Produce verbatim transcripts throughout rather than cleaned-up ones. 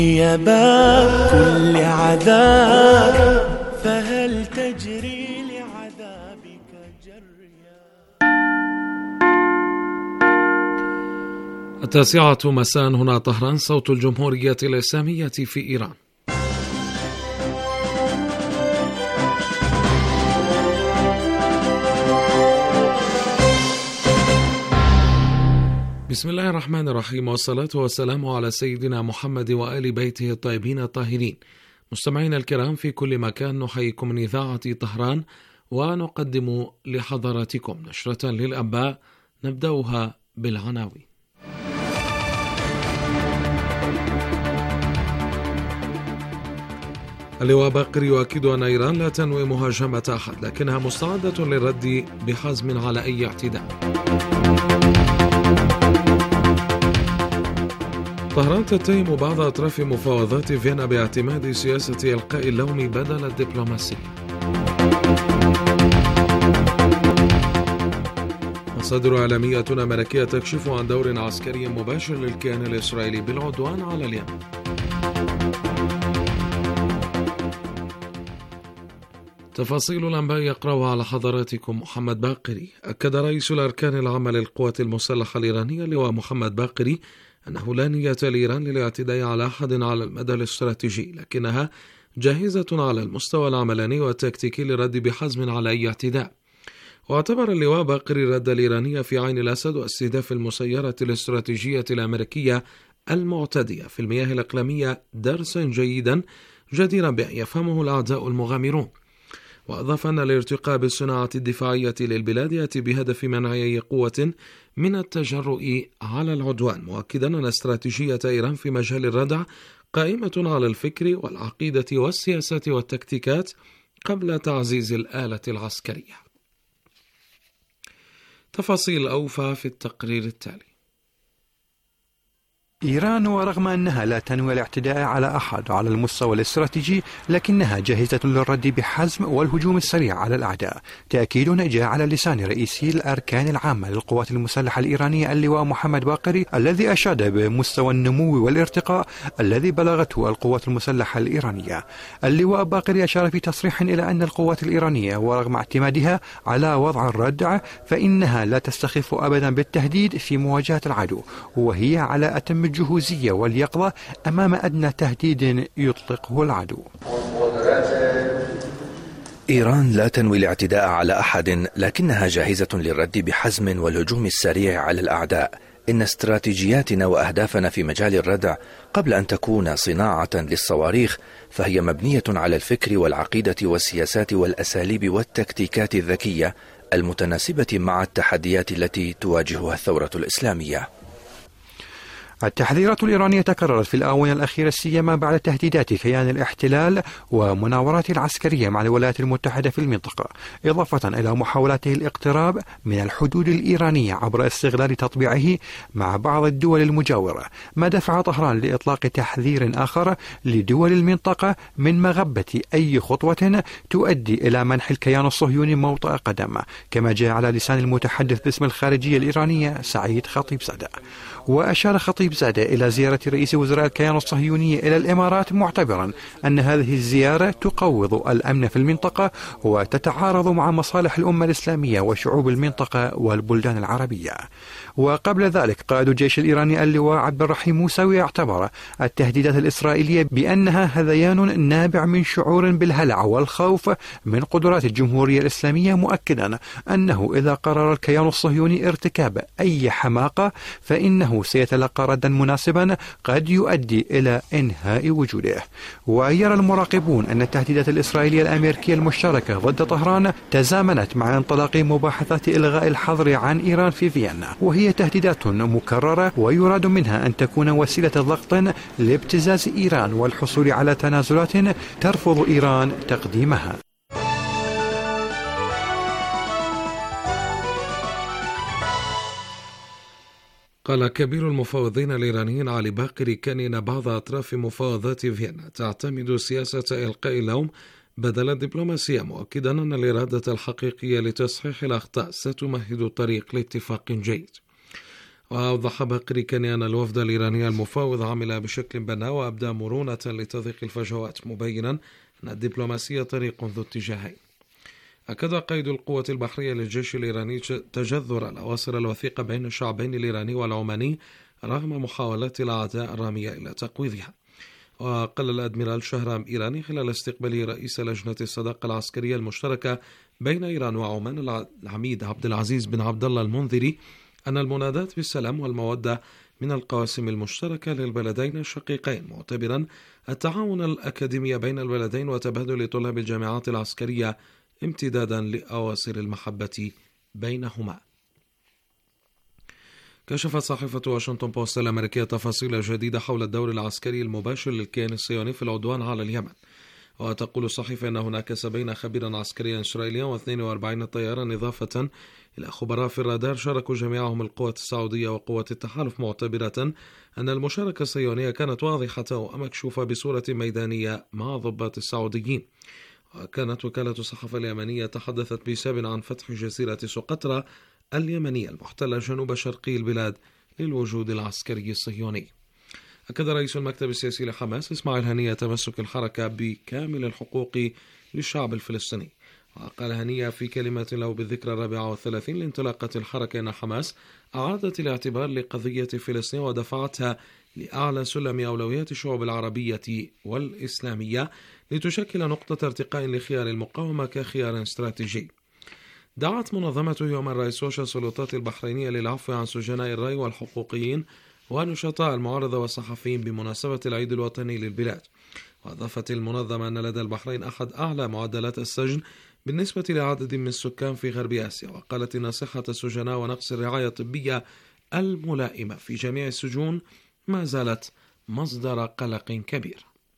يا باب كل عذاب فهل تجري لعذابك جريا. التاسعة مساء، هنا طهران، صوت الجمهورية الإسلامية في إيران. بسم الله الرحمن الرحيم، والصلاة والسلام على سيدنا محمد وآل بيته الطيبين الطاهرين. مستمعينا الكرام في كل مكان، نحييكم من إذاعة طهران ونقدم لحضراتكم نشرة للأنباء نبدأها بالعناوين. اللواء باقر يؤكد أن إيران لا تنوي مهاجمة أحد، لكنها مستعدة للرد بحزم على أي اعتداء. طهران تتهم بعض أطراف مفاوضات فيينا باعتماد سياسة إلقاء اللوم بدل الدبلوماسية. مصادر إعلامية أمريكية تكشف عن دور عسكري مباشر للكيان الإسرائيلي بالعدوان على اليمن. تفاصيل الأنباء يقرأها على حضراتكم محمد باقري. أكد رئيس الأركان العامة للقوات المسلحة الإيرانية اللواء محمد باقري أنه لا نية لإيران للاعتداء على أحد على المدى الاستراتيجي، لكنها جاهزة على المستوى العملاني والتكتيكي للرد بحزم على أي اعتداء. واعتبر اللواء باقري الرد الإيراني في عين الأسد واستهداف المسيرة الاستراتيجية الأمريكية المعتدية في المياه الإقليمية درسا جيدا جديرا بأن يفهمه الأعداء المغامرون. وأضاف أن الارتقاء بالصناعة الدفاعية للبلاد يأتي بهدف منع أي قوة من التجرؤ على العدوان، مؤكدا أن استراتيجية إيران في مجال الردع قائمة على الفكر والعقيدة والسياسة والتكتيكات قبل تعزيز الآلة العسكرية. تفاصيل أوفى في التقرير التالي. إيران ورغم أنها لا تنوي الاعتداء على أحد على المستوى الاستراتيجي، لكنها جاهزة للرد بحزم والهجوم السريع على الأعداء. تأكيد جاء على لسان رئيسي الأركان العامة للقوات المسلحة الإيرانية اللواء محمد باقري، الذي أشاد بمستوى النمو والارتقاء الذي بلغته القوات المسلحة الإيرانية. اللواء باقري أشار في تصريح إلى أن القوات الإيرانية ورغم اعتمادها على وضع الردع فإنها لا تستخف أبدا بالتهديد في مواجهة العدو، وهي على أتم الجهوزية واليقظة أمام أدنى تهديد يطلقه العدو. إيران لا تنوي الاعتداء على أحد، لكنها جاهزة للرد بحزم والهجوم السريع على الأعداء. إن استراتيجياتنا وأهدافنا في مجال الردع قبل أن تكون صناعة للصواريخ فهي مبنية على الفكر والعقيدة والسياسات والأساليب والتكتيكات الذكية المتناسبة مع التحديات التي تواجهها الثورة الإسلامية. التحذيرات الإيرانية تكررت في الآونة الأخيرة، سيما بعد تهديدات كيان الاحتلال ومناوراته العسكرية مع الولايات المتحدة في المنطقة، إضافة إلى محاولاته الاقتراب من الحدود الإيرانية عبر استغلال تطبيعه مع بعض الدول المجاورة، ما دفع طهران لإطلاق تحذير آخر لدول المنطقة من مغبة أي خطوة تؤدي إلى منح الكيان الصهيوني موطئ قدم، كما جاء على لسان المتحدث باسم الخارجية الإيرانية سعيد خطيبزادة. وأشار خطيبزادة إلى زيارة رئيس وزراء الكيان الصهيوني إلى الإمارات، معتبرا أن هذه الزيارة تقوض الأمن في المنطقة وتتعارض مع مصالح الأمة الإسلامية وشعوب المنطقة والبلدان العربية. وقبل ذلك قائد الجيش الإيراني اللواء عبد الرحيم موسوي اعتبر التهديدات الإسرائيلية بأنها هذيان نابع من شعور بالهلع والخوف من قدرات الجمهورية الإسلامية، مؤكدا أنه إذا قرر الكيان الصهيوني ارتكاب أي حماقة فإنه سيتلقى ردا مناسبا قد يؤدي إلى إنهاء وجوده. ويرى المراقبون أن التهديدات الإسرائيلية الأمريكية المشتركة ضد طهران تزامنت مع انطلاق مباحثات إلغاء الحظر عن إيران في فيينا، وهي تهديدات مكررة ويراد منها أن تكون وسيلة ضغط لابتزاز إيران والحصول على تنازلات ترفض إيران تقديمها. قال كبير المفاوضين الإيرانيين علي باقري كان إن بعض أطراف مفاوضات فيينا تعتمد سياسة إلقاء اللوم بدل الدبلوماسية، مؤكدا أن الإرادة الحقيقية لتصحيح الأخطاء ستمهد الطريق لاتفاق جيد. وأوضح باقري كني أن الوفد الإيراني المفاوض عمل بشكل بناء وأبدى مرونة لتضييق الفجوات، مبينا أن الدبلوماسية طريق ذو اتجاهين. أكد قائد القوة البحرية للجيش الإيراني تجذر الأواصر الوثيقة بين الشعبين الإيراني والعماني رغم محاولات الأعداء الرامية إلى تقويضها. وقال الأدميرال شهرام إيراني خلال استقباله رئيس لجنة الصداقة العسكرية المشتركة بين إيران وعمان العميد عبد العزيز بن عبد الله المنذري أن المنادات بالسلام والمودة من القواسم المشتركة للبلدين الشقيقين، معتبرا التعاون الأكاديمي بين البلدين وتبادل طلاب الجامعات العسكرية امتدادا لأواصر المحبة بينهما. كشفت صحيفة واشنطن بوست الأمريكية تفاصيل جديدة حول الدور العسكري المباشر للكيان الصهيوني في العدوان على اليمن. وتقول الصحيفة أن هناك سبعين خبيرا عسكريا إسرائيليا واثنين وأربعين طيارا إضافة إلى خبراء في الرادار شاركوا جميعهم القوات السعودية وقوة التحالف، معتبرة أن المشاركة الصهيونية كانت واضحة ومكشوفة بصورة ميدانية مع ضباط السعوديين. وكانت وكالة الصحافة اليمنية تحدثت بسبب عن فتح جزيرة سقطرى اليمنية المحتلة جنوب شرقي البلاد للوجود العسكري الصهيوني. أكد رئيس المكتب السياسي لحماس إسماعيل هنية تمسك الحركة بكامل الحقوق للشعب الفلسطيني. وقال هنية في كلمة له بالذكرى الرابعة والثلاثين لانطلاقة الحركة أن حماس أعادت الاعتبار لقضية فلسطين ودفعتها لأعلى سلم أولويات الشعوب العربية والإسلامية لتشكل نقطة ارتقاء لخيار المقاومة كخيار استراتيجي. دعت منظمة هيومان رايتس ووتش السلطات البحرينية للعفو عن سجناء الرأي والحقوقيين ونشطاء المعارضة والصحفيين بمناسبة العيد الوطني للبلاد. وأضافت المنظمة أن لدى البحرين أحد أعلى معدلات السجن بالنسبة لعدد من السكان في غرب آسيا. وقالت إن صحة السجناء ونقص الرعاية الطبية الملائمة في جميع السجون ما زالت مصدر قلق كبير.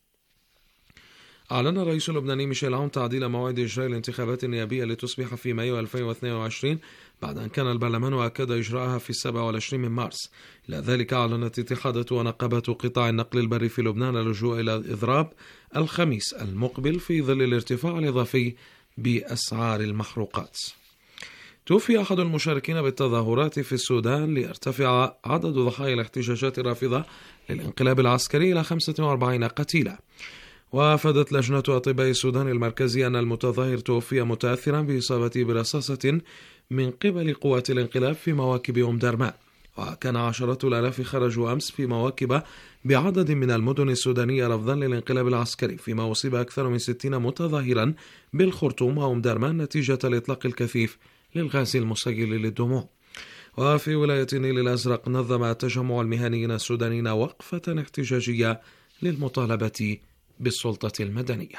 أعلن الرئيس اللبناني ميشيل عون تعديل موعد إجراء الانتخابات النيابية لتصبح في مايو ألفين واثنين وعشرين بعد أن كان البرلمان أكد إجراءها في السابع والعشرين من مارس. إلى ذلك أعلنت اتحادات ونقابات قطاع النقل البري في لبنان اللجوء إلى الإضراب الخميس المقبل في ظل الارتفاع الإضافي بأسعار المحروقات. توفي أحد المشاركين بالتظاهرات في السودان ليرتفع عدد ضحايا الاحتجاجات الرافضة للانقلاب العسكري إلى خمسة وأربعين قتيلا. وأفادت لجنة أطباء السودان المركزي أن المتظاهر توفي متأثرا بإصابته برصاصة من قبل قوات الانقلاب في مواكب أم درمان. وكان عشرات الآلاف خرجوا أمس في مواكب بعدد من المدن السودانية رفضا للانقلاب العسكري، فيما أصيب أكثر من ستين متظاهرا بالخرطوم وأم درمان نتيجة الإطلاق الكثيف للغاز المسيل للدموع. وفي ولاية النيل الأزرق نظم تجمع المهنيين السودانيين وقفة احتجاجية للمطالبة بالسلطة المدنية.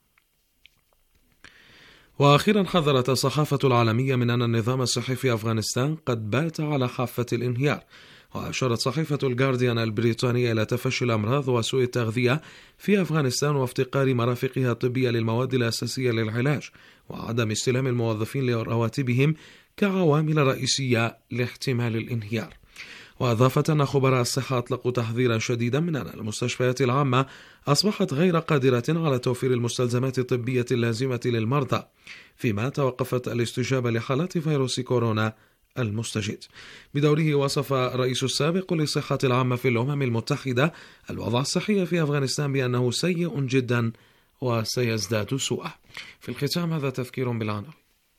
وأخيرا حذرت الصحافة العالمية من أن النظام الصحي في أفغانستان قد بات على حافة الانهيار. وأشارت صحيفة الجارديان البريطانية إلى تفشي الأمراض وسوء التغذية في أفغانستان وافتقار مرافقها الطبية للمواد الأساسية للعلاج وعدم استلام الموظفين لرواتبهم كعوامل رئيسية لاحتمال الانهيار. وأضافت أن خبراء الصحة أطلقوا تحذيرا شديدا من أن المستشفيات العامة أصبحت غير قادرة على توفير المستلزمات الطبية اللازمة للمرضى، فيما توقفت الاستجابة لحالات فيروس كورونا المستجد. بدوره وصف الرئيس السابق للصحة العامة في الأمم المتحدة الوضع الصحي في أفغانستان بأنه سيء جدا وسيزداد سوءا. في الختام هذا تذكير بالعناوين.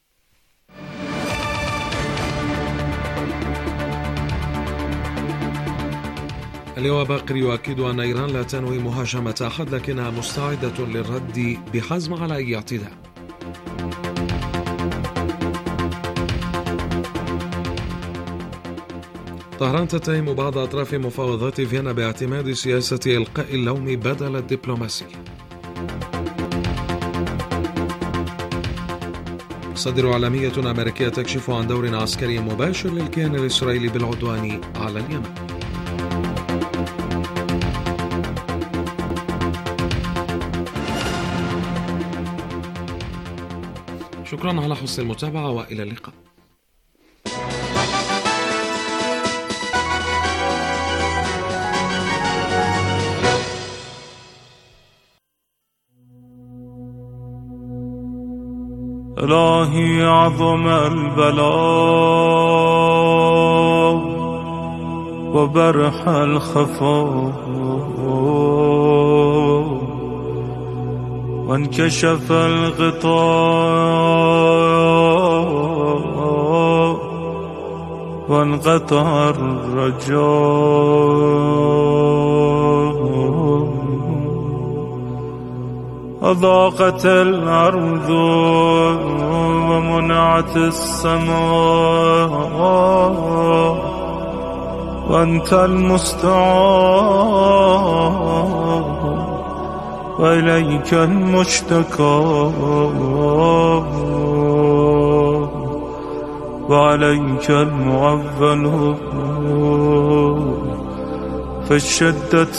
اللواء باقر يؤكد أن إيران لا تنوي مهاجمة أحد لكنها مستعدة للرد بحزم على أي اعتداء. طهران تتهم بعض أطراف مفاوضات فيينا باعتماد سياسة إلقاء اللوم بدل الدبلوماسية. مصادر عالمية أمريكية تكشف عن دور عسكري مباشر للكيان الإسرائيلي بالعدوان على اليمن. شكرا على حسن المتابعة وإلى اللقاء. إلهي عظم البلاء وبرح الخفاء وانكشف الغطاء وانقطع الرجاء وضاقت الأرض ومنعت السماء وأنت المستعان وإليك المشتكى وعليك المعول في الشدة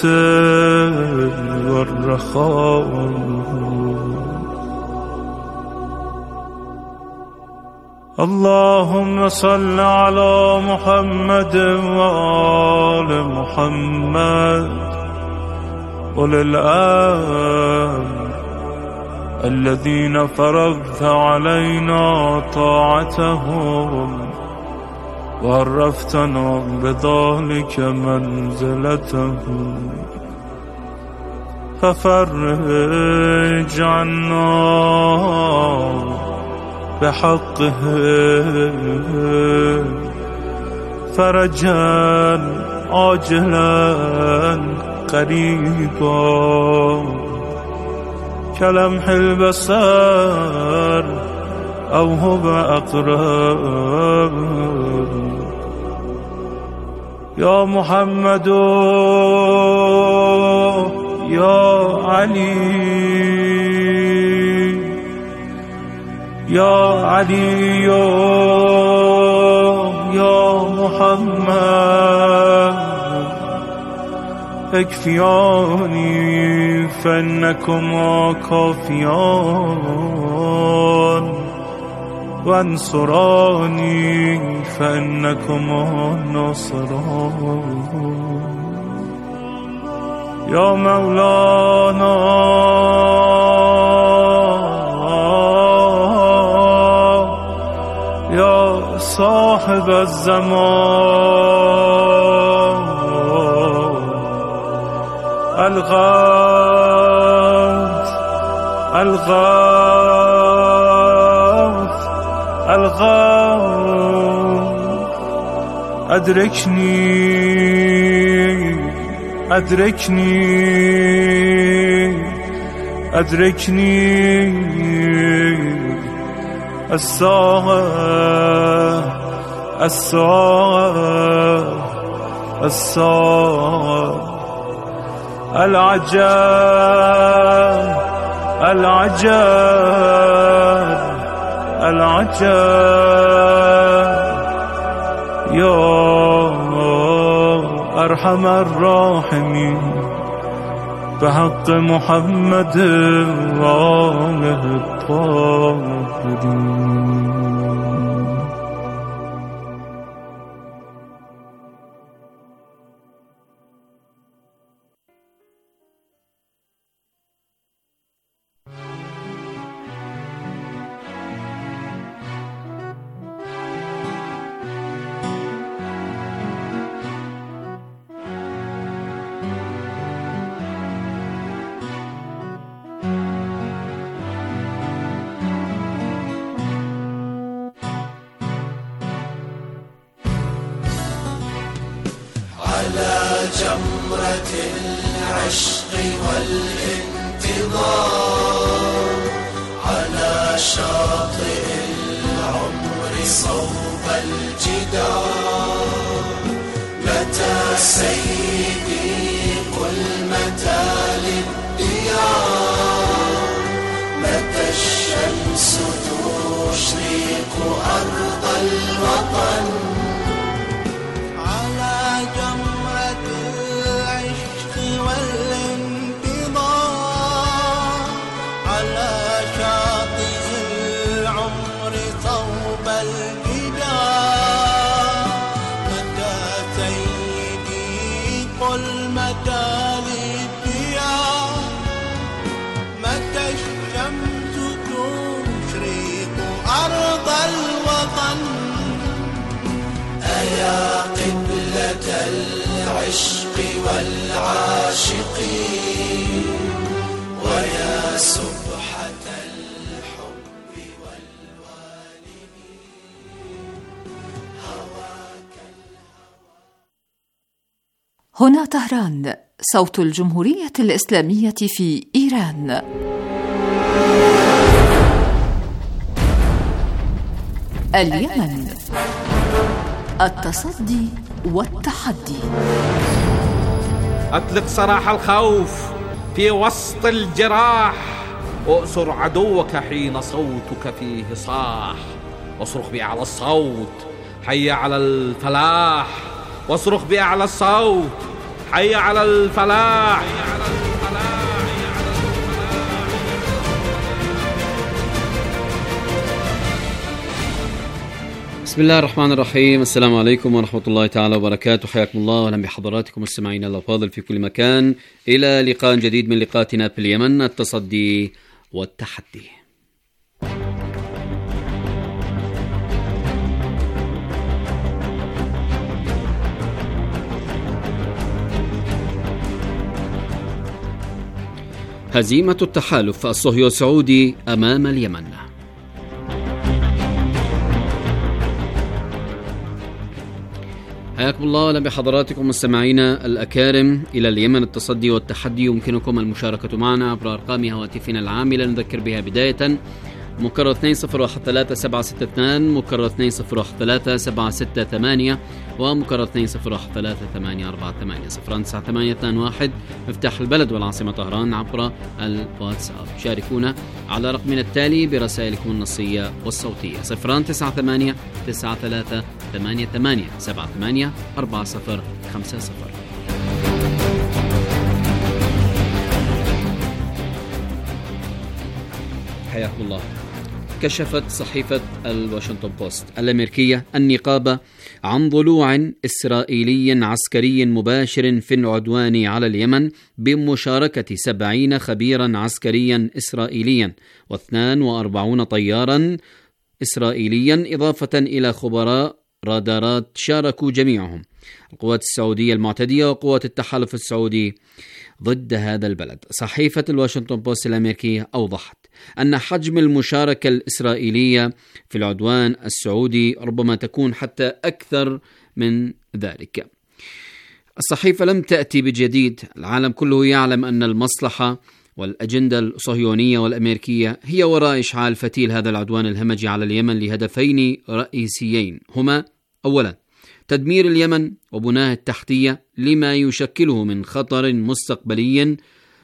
والرخاء. اللهم صل على محمد وآل محمد أولي الأمر الذين فرضت علينا طاعتهم وعرفتنا بذلك منزلتهم، ففرج عنا بحقه فرجا عاجلا قريبا كلمح البصر أو هو أقرب. يا محمد يا علي يا علي يا محمد اكفياني فإنكما كافيان وانصراني فإنكما ناصران. يا مولانا يا صاحب الزمان الغوث الغوث الغوث أدركني أدركني أدركني الساعة الساعة الساعة العجاب العجاب العجاب. يا أرحم الراحمين بحق محمد وآله الطاهرين. جمرة العشق والانتظار على شاطئ العمر صوب الجدار. متى سيدي قل متى للديار، متى الشمس تشرق أرض الوطن. والعاشقين ويا سبحة الحب والوالدين هواك هنا طهران، صوت الجمهورية الإسلامية في إيران. اليمن، التصدي والتحدي. أطلق سراح الخوف في وسط الجراح، وأسر عدوك حين صوتك فيه صاح، واصرخ بأعلى الصوت حي على الفلاح، واصرخ بأعلى الصوت حي على الفلاح. بسم الله الرحمن الرحيم. السلام عليكم ورحمة الله تعالى وبركاته. حياكم الله وأهلا بحضراتكم مستمعينا الأفاضل في كل مكان إلى لقاء جديد من لقاءاتنا في اليمن، التصدي والتحدي. هزيمة التحالف الصهيوني السعودي أمام اليمن. حياكم الله وأهلا بحضراتكم مستمعينا الأكارم إلى اليمن، التصدي والتحدي. يمكنكم المشاركة معنا عبر أرقام هواتفنا العاملة نذكر بها بداية: مكرر اثنين صفر واحد ثلاثة سبعة ستة اثنين، مكرر اثنين صفر واحد ثلاثة سبعة ستة ثمانية، ومكرر اثنين صفر واحد ثلاثة ثمانية أربعة ثمانية صفر تسعة ثمانية اثنين واحد مفتاح البلد والعاصمة طهران عبر الواتساب. شاركونا على رقمنا التالي برسائلكم النصية والصوتية صفر تسعة ثمانية تسعة ثلاثة ثمانية ثمانية سبعة ثمانية أربعة صفر خمسة صفر. حياكم الله. كشفت صحيفة الواشنطن بوست الأمريكية النقابة عن ضلوع إسرائيلي عسكري مباشر في العدوان على اليمن بمشاركة سبعين خبيرا عسكريا إسرائيليا واثنان وأربعون طيارا إسرائيليا، إضافة إلى خبراء رادارات شاركوا جميعهم القوات السعودية المعتدية وقوات التحالف السعودي ضد هذا البلد. صحيفة الواشنطن بوست الأمريكية أوضحت أن حجم المشاركة الإسرائيلية في العدوان السعودي ربما تكون حتى أكثر من ذلك. الصحيفة لم تأتي بجديد، العالم كله يعلم أن المصلحة والأجندة الصهيونية والأمريكية هي وراء إشعال فتيل هذا العدوان الهمجي على اليمن لهدفين رئيسيين، هما أولا تدمير اليمن وبناها التحتية لما يشكله من خطر مستقبلي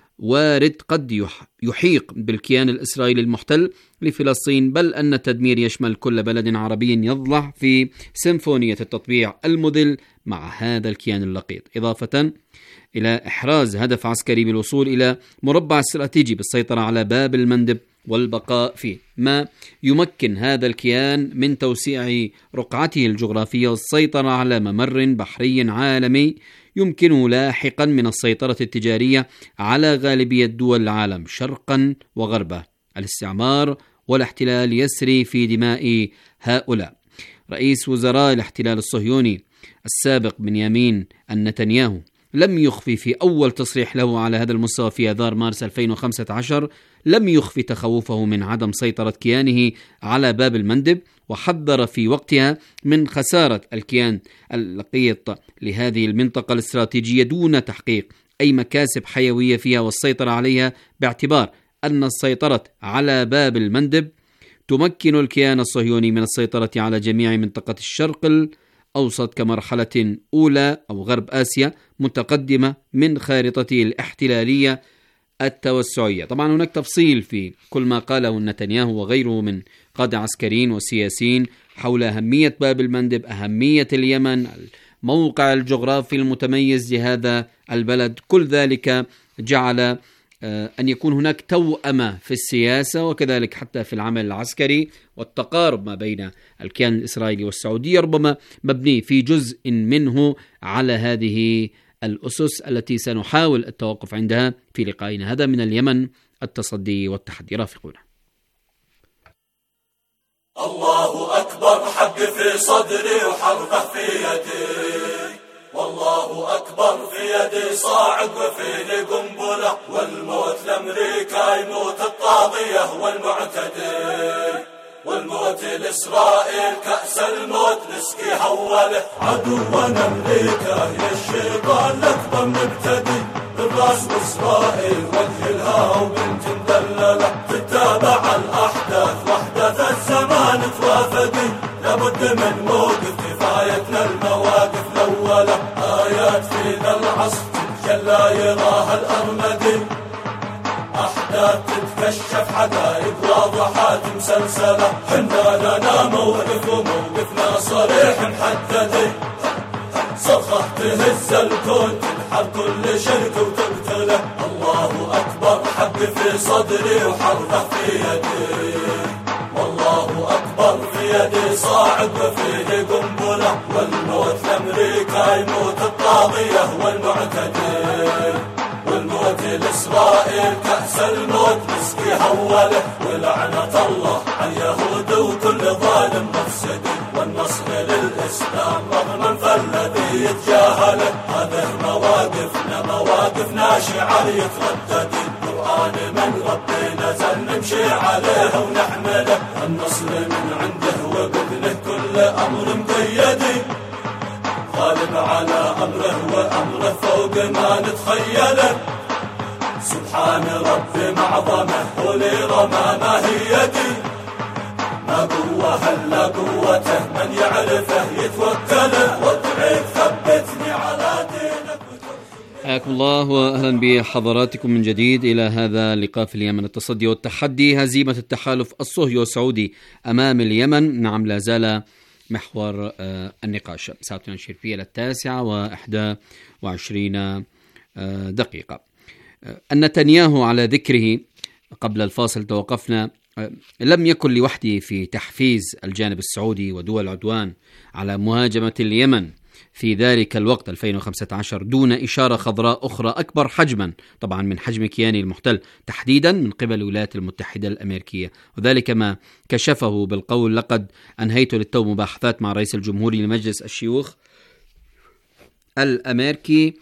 وارد قد يحيق بالكيان الإسرائيلي المحتل لفلسطين، بل أن التدمير يشمل كل بلد عربي يضلع في سيمفونية التطبيع المذل مع هذا الكيان اللقيط، إضافة إلى إحراز هدف عسكري بالوصول إلى مربع استراتيجي بالسيطرة على باب المندب والبقاء فيه، ما يمكن هذا الكيان من توسيع رقعته الجغرافية والسيطرة على ممر بحري عالمي يمكنه لاحقا من السيطرة التجارية على غالبية دول العالم شرقا وغربا. الاستعمار والاحتلال يسري في دماء هؤلاء. رئيس وزراء الاحتلال الصهيوني السابق بنيامين نتنياهو لم يخفي في أول تصريح له على هذا المستوى في آذار مارس ألفين وخمسة عشر لم يخفي تخوفه من عدم سيطرة كيانه على باب المندب، وحذر في وقتها من خسارة الكيان اللقيط لهذه المنطقة الاستراتيجية دون تحقيق أي مكاسب حيوية فيها والسيطرة عليها، باعتبار أن السيطرة على باب المندب تمكن الكيان الصهيوني من السيطرة على جميع منطقة الشرق الأوسط كمرحلة أولى أو غرب آسيا متقدمة من خارطته الاحتلالية التوسعية. طبعا هناك تفصيل في كل ما قاله نتنياهو وغيره من قادة عسكريين وسياسيين حول أهمية باب المندب، أهمية اليمن، الموقع الجغرافي المتميز لهذا البلد. كل ذلك جعل أن يكون هناك توأمة في السياسة وكذلك حتى في العمل العسكري، والتقارب ما بين الكيان الإسرائيلي والسعودية ربما مبني في جزء منه على هذه الأسس التي سنحاول التوقف عندها في لقائنا هذا من اليمن، التصدي والتحدي. رافقونا. الله أكبر، حق في صدري وحربه في يدي، والله أكبر في يدي صاعق وفيه قنبلة، والموت لأمريكا يموت الطاغية والمعتدي، والموت لإسرائيل كأس الموت نسقي حوله. عدونا أمريكا يا الشيطان الأكبر مبتدي، الراس وإسرائيل وجه الهاو بنت مدللة، تتابع الأحداث وأحداث الزمان توافقي، لابد من موقف كفايتنا المواقف الأولى، آيات في ذا العصر تتجلى يراها الأرمدي، أحداث تتكشف حقائق واضحات مسلسلة، حنا لنا موقف وموقفنا صريح محدد، صرخة تهز الكون تنحر كل شرك وتقتله، الله أكبر حق في صدري وحرفه في يدي، والله أكبر في يدي صاعد وفيه قنبلة، والموت لأمريكا يموت الطاغية والمعتدي، والموت لإسرائيل كأس الموت نسقي هوله، ولعنة الله على اليهود وكل ظالم مفسد، والنصر للإسلام رغم فالذي يتجاهله، هذه مواقفنا مواقفنا شعار يتردد، القرآن من ربي نزل نمشي عليه ونحمله، النصر من عنده وبإذنه كل أمر مقيد، غالب على أمره وأمره فوق ما نتخيله، سبحان ربي معظمه ولي رمى ما هي يدي، ما قوة هلا قوته من يعرفه يتوكله، وادعيك ثبتني على دينك. حياكم الله وأهلا بحضراتكم من جديد إلى هذا اللقاء في اليمن، التصدي والتحدي، هزيمة التحالف الصهيوني السعودي أمام اليمن. نعم، لا زال محور النقاش. ساعتنا الشرفية للتاسعة وإحدى وعشرين دقيقة. نتنياهو على ذكره قبل الفاصل توقفنا، لم يكن لوحده في تحفيز الجانب السعودي ودول العدوان على مهاجمة اليمن في ذلك الوقت ألفين وخمسة عشر دون إشارة خضراء أخرى أكبر حجما طبعا من حجم كيانه المحتل تحديدا من قبل الولايات المتحدة الأمريكية، وذلك ما كشفه بالقول: لقد أنهيت للتو مباحثات مع رئيس الجمهوري لمجلس الشيوخ الأمريكي،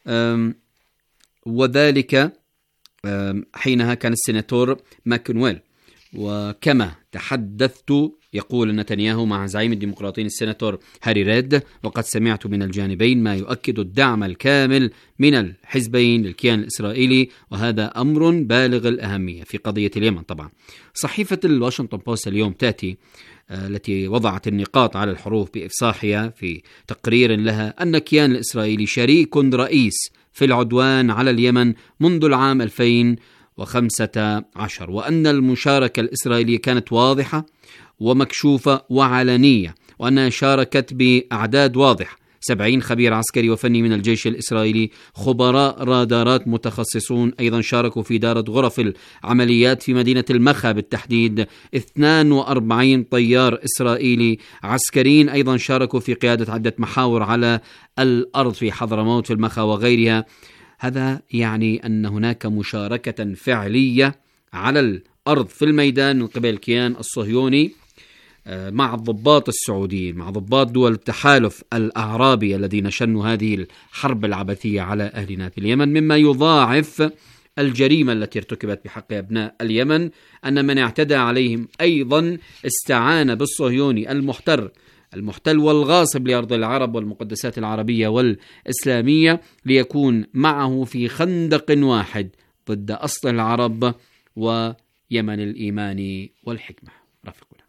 وذلك حينها كان السيناتور ماكنويل. وكما تحدثت، يقول نتنياهو، مع زعيم الديمقراطيين السيناتور هاري ريد، وقد سمعت من الجانبين ما يؤكد الدعم الكامل من الحزبين للكيان الإسرائيلي، وهذا أمر بالغ الأهمية في قضية اليمن. طبعا صحيفة الواشنطن بوست اليوم تأتي التي وضعت النقاط على الحروف بإفصاحها في تقرير لها أن الكيان الإسرائيلي شريك رئيس في العدوان على اليمن منذ العام ألفين وخمسة عشر، وأن المشاركة الإسرائيلية كانت واضحة ومكشوفة وعلنية، وأنها شاركت بأعداد واضحة: سبعين خبير عسكري وفني من الجيش الإسرائيلي، خبراء رادارات متخصصون أيضا شاركوا في إدارة غرف العمليات في مدينة المخا بالتحديد، اثنين وأربعين طيار إسرائيلي عسكريين أيضا شاركوا في قيادة عدة محاور على الأرض في حضرموت في المخا وغيرها. هذا يعني أن هناك مشاركة فعلية على الأرض في الميدان من قبل الكيان الصهيوني مع الضباط السعوديين، مع ضباط دول التحالف الأعرابي الذين شنوا هذه الحرب العبثية على أهلنا في اليمن، مما يضاعف الجريمة التي ارتكبت بحق أبناء اليمن، أن من اعتدى عليهم أيضا استعان بالصهيوني المحتر المحتل والغاصب لأرض العرب والمقدسات العربية والإسلامية ليكون معه في خندق واحد ضد أصل العرب ويمن الإيمان والحكمة. رافقنا.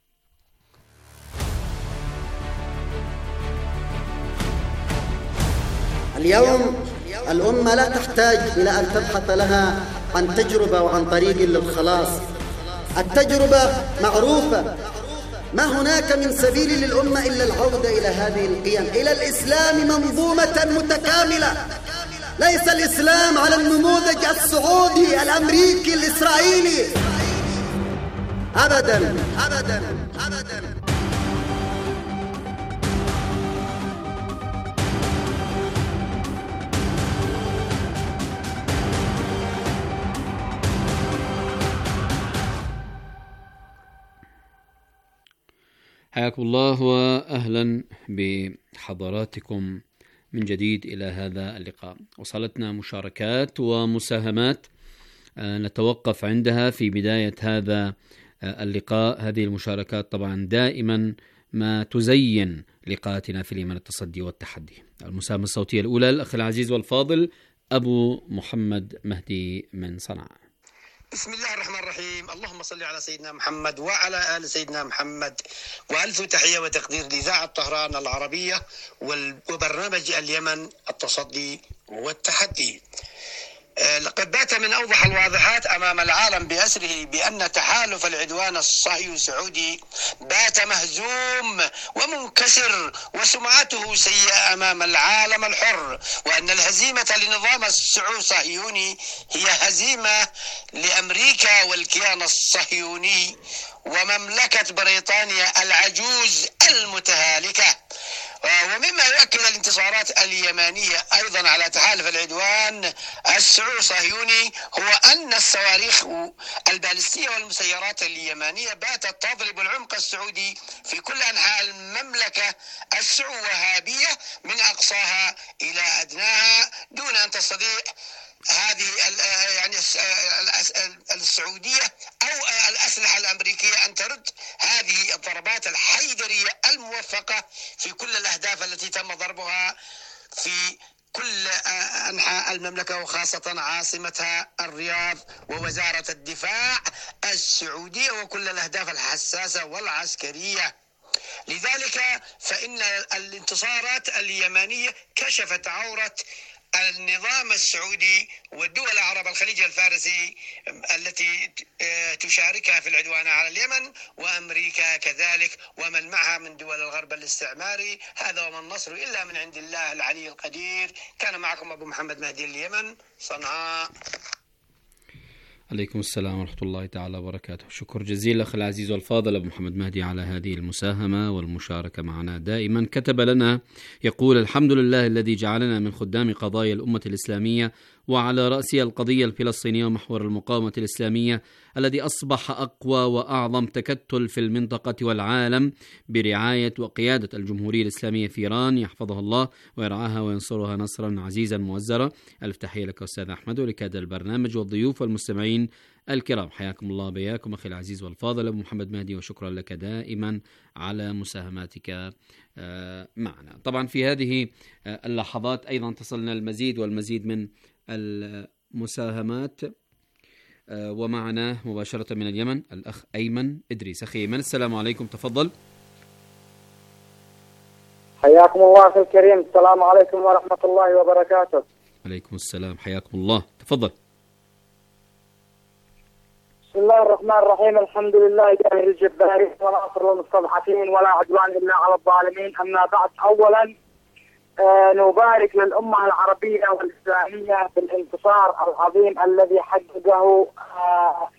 اليوم الأمة لا تحتاج إلى أن تبحث لها عن تجربة وعن طريق للخلاص. التجربة معروفة، ما هناك من سبيل للأمة إلا العودة إلى هذه القيم، إلى الإسلام منظومة متكاملة. ليس الإسلام على النموذج السعودي الأمريكي الإسرائيلي أبدا أبدا أبدا. حياكم الله وأهلا بحضراتكم من جديد إلى هذا اللقاء. وصلتنا مشاركات ومساهمات نتوقف عندها في بداية هذا اللقاء. هذه المشاركات طبعا دائما ما تزين لقاءاتنا في اليمن التصدي والتحدي. المساهمة الصوتية الأولى الأخ العزيز والفاضل أبو محمد مهدي من صنعاء. بسم الله الرحمن الرحيم. اللهم صل على سيدنا محمد وعلى آل سيدنا محمد، وألف تحية وتقدير لإذاعة طهران العربية وبرنامج اليمن التصدي والتحدي. لقد بات من أوضح الواضحات أمام العالم بأسره بأن تحالف العدوان الصهيوني السعودي بات مهزوم ومنكسر وسمعته سيئة أمام العالم الحر، وأن الهزيمة لنظام الصهيوني هي هزيمة لأمريكا والكيان الصهيوني ومملكة بريطانيا العجوز المتهالكة. ومما يؤكد الانتصارات اليمنية أيضا على تحالف العدوان الصهيوني هو أن الصواريخ البالستية والمسيرات اليمنية باتت تضرب العمق السعودي في كل أنحاء المملكة السعودية من أقصاها إلى أدناها دون أن تستطيع هذه يعني السعودية أو الأسلحة الأمريكية أن ترد هذه الضربات الحيدرية الموفقة في كل الأهداف التي تم ضربها في كل أنحاء المملكة وخاصة عاصمتها الرياض ووزارة الدفاع السعودية وكل الأهداف الحساسة والعسكرية. لذلك فإن الانتصارات اليمنية كشفت عورة النظام السعودي والدول العرب الخليج الفارسي التي تشاركها في العدوان على اليمن، وأمريكا كذلك ومن معها من دول الغرب الاستعماري. هذا وما النصر إلا من عند الله العلي القدير. كان معكم أبو محمد مهدي اليمن صنعاء. عليكم السلام ورحمة الله تعالى وبركاته. شكر جزيل أخي العزيز والفاضل أبو محمد مهدي على هذه المساهمة والمشاركة معنا دائما. كتب لنا يقول: الحمد لله الذي جعلنا من خدام قضايا الأمة الإسلامية، وعلى رأسها القضية الفلسطينية ومحور المقاومة الإسلامية الذي أصبح أقوى وأعظم تكتل في المنطقة والعالم برعاية وقيادة الجمهورية الإسلامية في إيران، يحفظها الله ويرعاها وينصرها نصرا عزيزا مؤزرا. ألف تحية لك أستاذ أحمد ولكادر البرنامج والضيوف والمستمعين الكرام. حياكم الله بياكم أخي العزيز والفاضل أبو محمد مهدي، وشكرا لك دائما على مساهماتك معنا. طبعا في هذه اللحظات أيضا تصلنا المزيد والمزيد من المساهمات، ومعنا مباشرة من اليمن الأخ أيمن إدريس. أخي أيمن السلام عليكم، تفضل. حياكم الله أخي الكريم، السلام عليكم ورحمة الله وبركاته. عليكم السلام، حياكم الله، تفضل. بسم الله الرحمن الرحيم. الحمد لله جاهر الجبارين وناصر المستضعفين ولا عدوان إلا على الظالمين. أما بعد، أولا آه نبارك للأمة العربية والإسلامية بالانتصار العظيم الذي حققه آه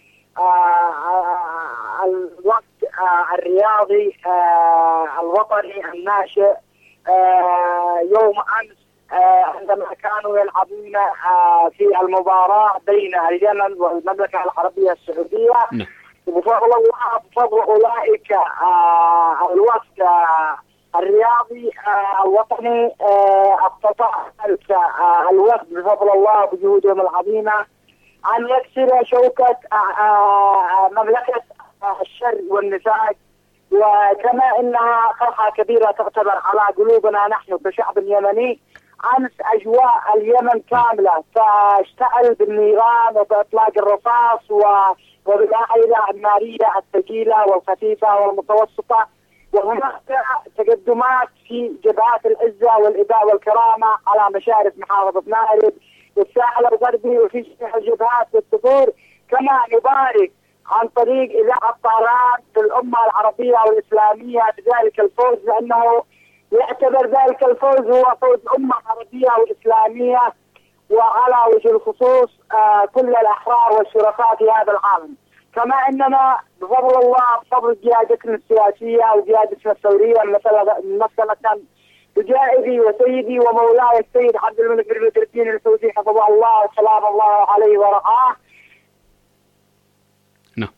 آه الوقت آه الرياضي آه الوطني الناشئ آه يوم أمس آه عندما كانوا يلعبون آه في المباراة بين اليمن والمملكة العربية السعودية. بفضل الله بفضل أولئك آه الوقت آه الرياضي آه الوطني استطاع آه آه الوقت بفضل الله بجهودهم العظيمة أن يكسر شوكة آه آه مملكة آه الشر والنفاق، وكما إنها قرحة كبيرة تعتبر على قلوبنا نحن كشعب يمني. أمس أجواء اليمن كاملة تشتعل بالنيران وبإطلاق الرصاص وبالأعيدة النارية الثقيلة والخفيفة والمتوسطة، وهناك تقدمات في جبهات العزة والإباء والكرامة على مشارف محافظة مأرب والساحل الغربي وفي جميع الجبهات والثغور. كما نبارك عن طريق إذاعة طهران في الأمة العربية والإسلامية بذلك الفوز، لأنه يعتبر ذلك الفوز هو فوز أمة عربية وإسلامية، وعلى وجه الخصوص آه كل الأحرار والشرفاء في هذا العالم. كما أننا بفضل الله بفضل قيادتنا السياسية وقيادتنا الثورية الممثلة بجائبي وسيدي ومولاي السيد عبد الملك بن بدر الدين السعودي حفظه الله وسلام الله عليه ورعاه. نعم.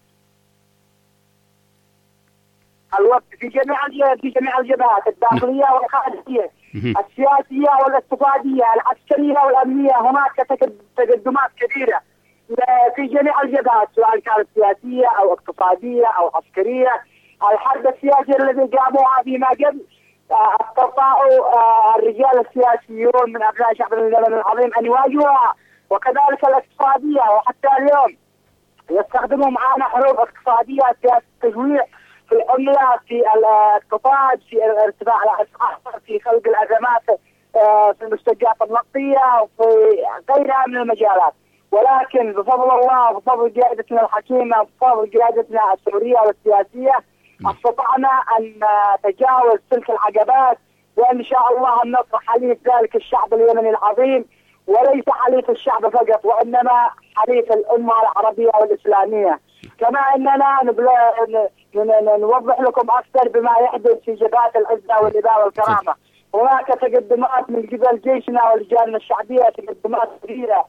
الوقت في جميع في جميع الجبهات الداخلية والخارجية السياسية والاقتصادية العسكرية والأمنية. هناك تقدمات كبيرة في جميع الجبهات، سواء كانت سياسية أو اقتصادية أو عسكرية. الحرب السياسية الذي قاموها فيما قبل استطاعوا الرجال السياسيون من أبناء شعب اليمن العظيم أن يواجهوها، وكذلك الاقتصادية. وحتى اليوم يستخدموا معنا حروب اقتصادية في التجويع، في العملة، في الاقتصاد، في ارتفاع الأسعار، في خلق الأزمات في المستجدات النقدية وفي غيرها من المجالات. ولكن بفضل الله، بفضل قيادتنا الحكيمة، بفضل قيادتنا السورية والسياسية، استطعنا أن نتجاوز تلك العقبات، وإن شاء الله النصر حليف ذلك الشعب اليمني العظيم، وليس حليف الشعب فقط، وإنما حليف الأمة العربية والإسلامية. كما أننا نوضح لكم أكثر بما يحدث في جبهات العزة والإباء والكرامة. هناك تقدمات من قبل جيشنا ولجاننا الشعبية، تقدمات كبيرة،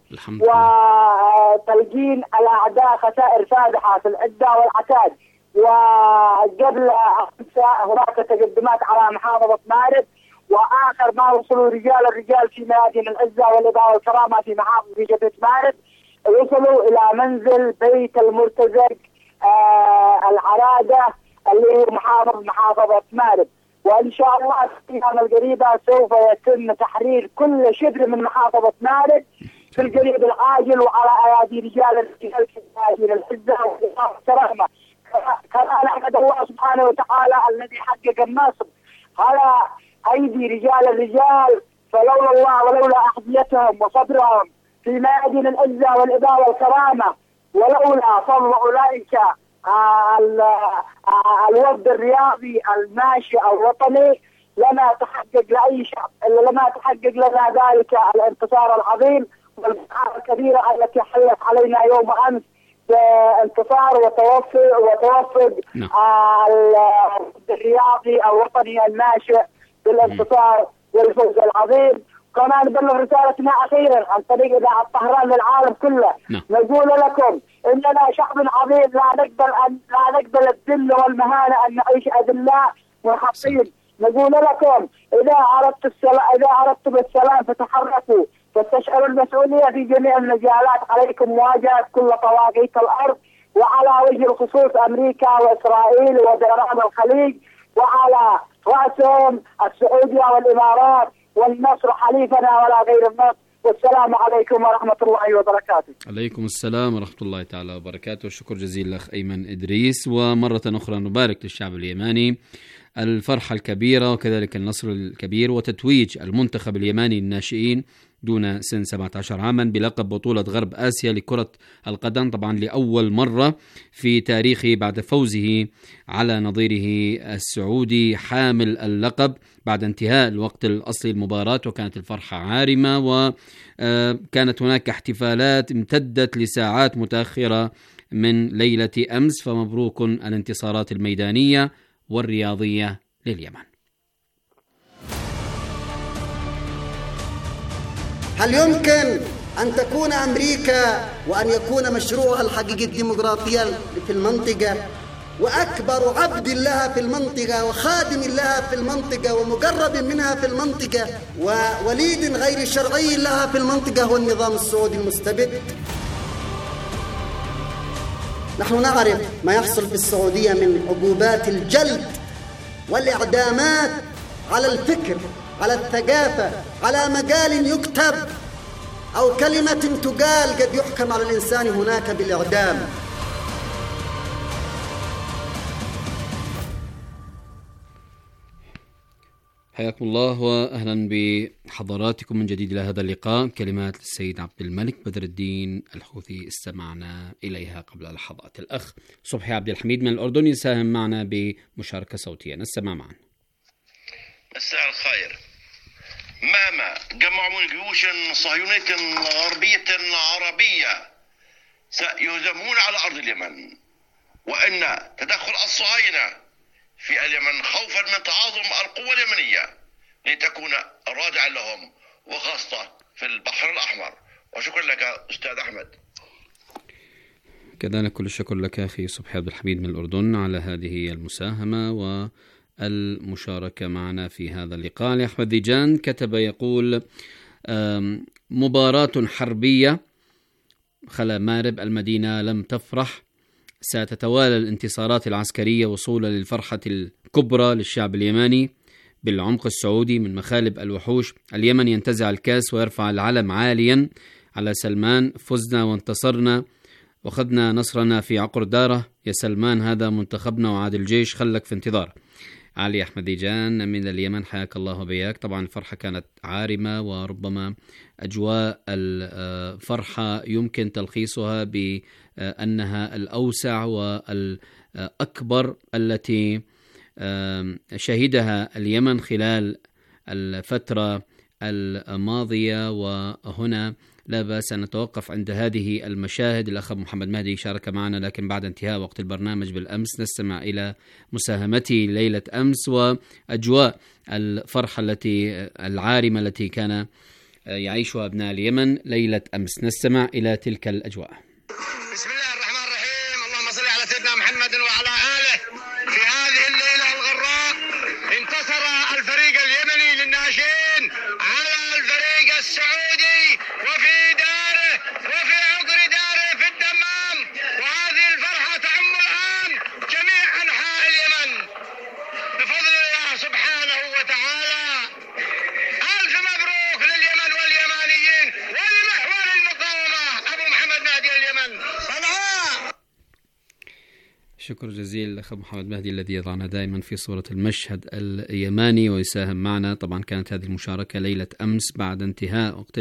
وتلقين الأعداء خسائر فادحة في العدة والعتاد. وقبل هناك تقدمات على محافظة مارب، وآخر ما وصلوا رجال الرجال في ميادين العزة والإباء والكرامة في محافظة جبهة مارب، وصلوا إلى منزل بيت المرتزق آه العرادة اللي هو محافظ محافظة مارب. وإن شاء الله في الأيام القريبة سوف يتم تحرير كل شبر من محافظة مارب في القريب العاجل، وعلى أيادي رجال الرجال في ميادين العزة والإباء والكرامة. كما نحمد الله سبحانه وتعالى الذي حقق النصر على أيدي رجال الرجال، فلولا الله ولولا أحذيتهم وصبرهم في ميادين العزة والإباء والكرامة، ولولا فضل أولئك الوفد الرياضي الناشئ الوطني، لما تحقق لأي شعب لما تحقق لنا ذلك الانتصار العظيم والبشارة الكبيرة التي حلت علينا يوم أمس بانتصار وتوفق وتوفق الوفد الرياضي الوطني الناشئ بالانتصار والفوز العظيم. كمان نبلغ رسالتنا أخيرا عن طريق إذاعة طهران للعالم كله، نقول لكم إننا شعب عظيم، لا نقبل أن لا نقبل الذل والمهانة أن نعيش أذلاء منحطين. نقول لكم إذا أردت السلام إذا أردتم السلام فتحركوا، فاستشعروا المسؤولية في جميع المجالات. عليكم مواجهة كل طواغيت الأرض، وعلى وجه الخصوص أمريكا وإسرائيل ودوران الخليج، وعلى رأسهم السعودية والإمارات، والنصر حليفنا ولا غير النصر. والسلام عليكم ورحمة الله وبركاته. عليكم السلام ورحمة الله تعالى وبركاته. شكر جزيل لأخ أيمن إدريس. ومرة أخرى نبارك للشعب اليماني الفرحة الكبيرة وكذلك النصر الكبير وتتويج المنتخب اليماني الناشئين دون سن سبعة عشر عاما بلقب بطولة غرب آسيا لكرة القدم، طبعا لأول مرة في تاريخه بعد فوزه على نظيره السعودي حامل اللقب بعد انتهاء الوقت الأصلي المباراة. وكانت الفرحة عارمة، وكانت هناك احتفالات امتدت لساعات متأخرة من ليلة أمس. فمبروك الانتصارات الميدانية والرياضية لليمن. هل يمكن أن تكون أمريكا وأن يكون مشروعها الحقيقي الديمقراطية في المنطقة، وأكبر عبد لها في المنطقة وخادم لها في المنطقة ومقرب منها في المنطقة ووليد غير شرعي لها في المنطقة هو النظام السعودي المستبد؟ نحن نعرف ما يحصل في السعودية من عقوبات الجلد والإعدامات على الفكر، على الثقافة، على مقال يكتب أو كلمة تقال قد يحكم على الإنسان هناك بالإعدام. حياكم الله وأهلا بحضراتكم من جديد إلى هذا اللقاء. كلمات السيد عبد الملك بدر الدين الحوثي استمعنا إليها قبل لحظات. الأخ صبحي عبد الحميد من الأردن يساهم معنا بمشاركة صوتية، نستمع معا. مساء الخير. مهما جمعوا من جيوش صهيونية غربية عربية سيهزمون على أرض اليمن، وإن تدخل الصهاينة في اليمن خوفا من تعاظم القوى اليمنية لتكون رادعا لهم، وخاصة في البحر الأحمر. وشكرا لك أستاذ أحمد. كذلك كل الشكر لك أخي صبحي عبد الحميد من الأردن على هذه المساهمة، المشاركة معنا في هذا اللقاء. أحمد ذيجان كتب يقول: مباراة حربية خلا مارب، المدينة لم تفرح، ستتوالى الانتصارات العسكرية وصولا للفرحة الكبرى للشعب اليماني بالعمق السعودي من مخالب الوحوش. اليمن ينتزع الكاس ويرفع العلم عاليا على سلمان. فزنا وانتصرنا وخذنا نصرنا في عقر داره. يا سلمان هذا منتخبنا وعاد الجيش، خلك في انتظار. علي أحمد ذيجان من اليمن، حياك الله وبياك. طبعا الفرحة كانت عارمة، وربما أجواء الفرحة يمكن تلخيصها بأنها الأوسع والأكبر التي شهدها اليمن خلال الفترة الماضية، وهنا لا بأس أن نتوقف عند هذه المشاهد. الأخ محمد مهدي شارك معنا، لكن بعد انتهاء وقت البرنامج بالأمس نستمع إلى مساهمته ليلة أمس وأجواء الفرحة التي العارمة التي كان يعيشها أبناء اليمن ليلة أمس. نستمع إلى تلك الأجواء. بسم الله الرحمن الرحيم، اللهم صل على سيدنا محمد وعلى آله. في هذه الليلة الغراء انتصر الفريق اليمني للناشئين على الفريق السعودي وفي داره وفي عقر داره في الدمام، وهذه الفرحة تعم الآن جميع أنحاء اليمن بفضل الله سبحانه وتعالى. ألف مبروك لليمن واليمانيين ولمحور المقاومة أبو محمد مهدي اليمن. صنعاء. شكر جزيل أخ محمد مهدي الذي يضعنا دائما في صورة المشهد اليماني ويساهم معنا. طبعا كانت هذه المشاركة ليلة أمس بعد انتهاء وقت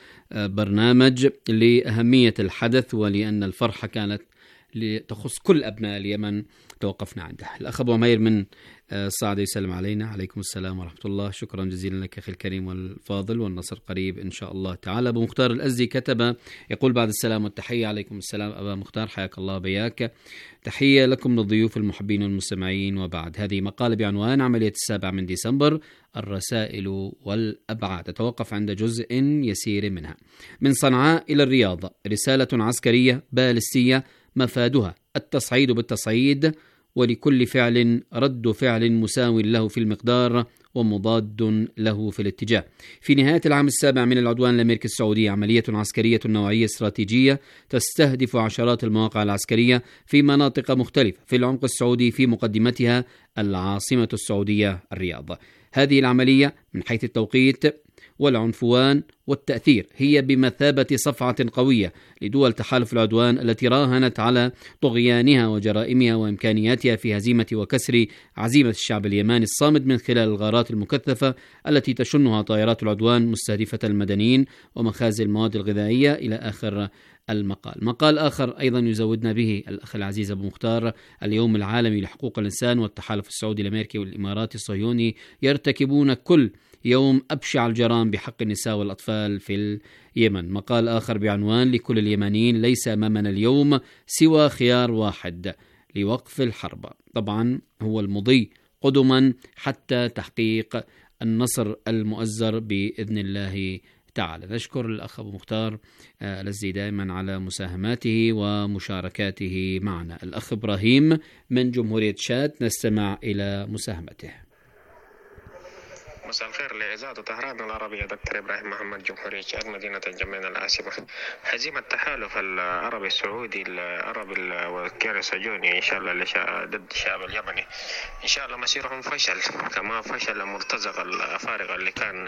البرنامج لأهمية الحدث ولأن الفرحة كانت تخص كل أبناء اليمن توقفنا عندها. الأخ أبو عمير من الصعدة يسلم علينا. عليكم السلام ورحمة الله. شكرا جزيلا لك أخي الكريم والفاضل، والنصر قريب إن شاء الله تعالى. أبو مختار الأزدي كتب يقول: بعد السلام والتحية. عليكم السلام أبا مختار، حياك الله بياك. تحية لكم للضيوف المحبين والمستمعين. وبعد هذه مقالة بعنوان عملية السابع من ديسمبر، الرسائل والأبعاد، تتوقف عند جزء يسير منها. من صنعاء إلى الرياض، رسالة عسكرية باليستية مفادها التصعيد بالتصعيد، ولكل فعل رد فعل مساو له في المقدار ومضاد له في الاتجاه. في نهاية العام السابع من العدوان الأمريكي السعودي، عملية عسكرية نوعية استراتيجية تستهدف عشرات المواقع العسكرية في مناطق مختلفة في العمق السعودي، في مقدمتها العاصمة السعودية الرياض. هذه العملية من حيث التوقيت والعنفوان والتأثير هي بمثابة صفعة قوية لدول تحالف العدوان التي راهنت على طغيانها وجرائمها وإمكانياتها في هزيمة وكسر عزيمة الشعب اليماني الصامد من خلال الغارات المكثفة التي تشنها طائرات العدوان مستهدفة المدنيين ومخازن المواد الغذائية إلى آخر المقال. مقال آخر أيضا يزودنا به الأخ العزيز أبو مختار: اليوم العالمي لحقوق الإنسان والتحالف السعودي الأمريكي والإماراتي الصهيوني يرتكبون كل يوم أبشع الجرائم بحق النساء والأطفال في اليمن. مقال آخر بعنوان: لكل اليمنيين ليس أمامنا اليوم سوى خيار واحد لوقف الحرب. طبعا هو المضي قدما حتى تحقيق النصر المؤزر بإذن الله تعالى. نشكر الأخ أبو مختار الذي دائما على مساهماته ومشاركاته معنا. الأخ إبراهيم من جمهورية تشاد، نستمع إلى مساهمته. مساء الخير لإذاعة طهران العربية، دكتور إبراهيم محمد، جمهورية تشاد، مدينة الجمين العاصمة. هزيمة التحالف العربي السعودي العربي والكير السجوني إن شاء الله ضد الشعب اليمني، إن شاء الله مسيرهم فشل كما فشل مرتزق الأفارقة اللي كان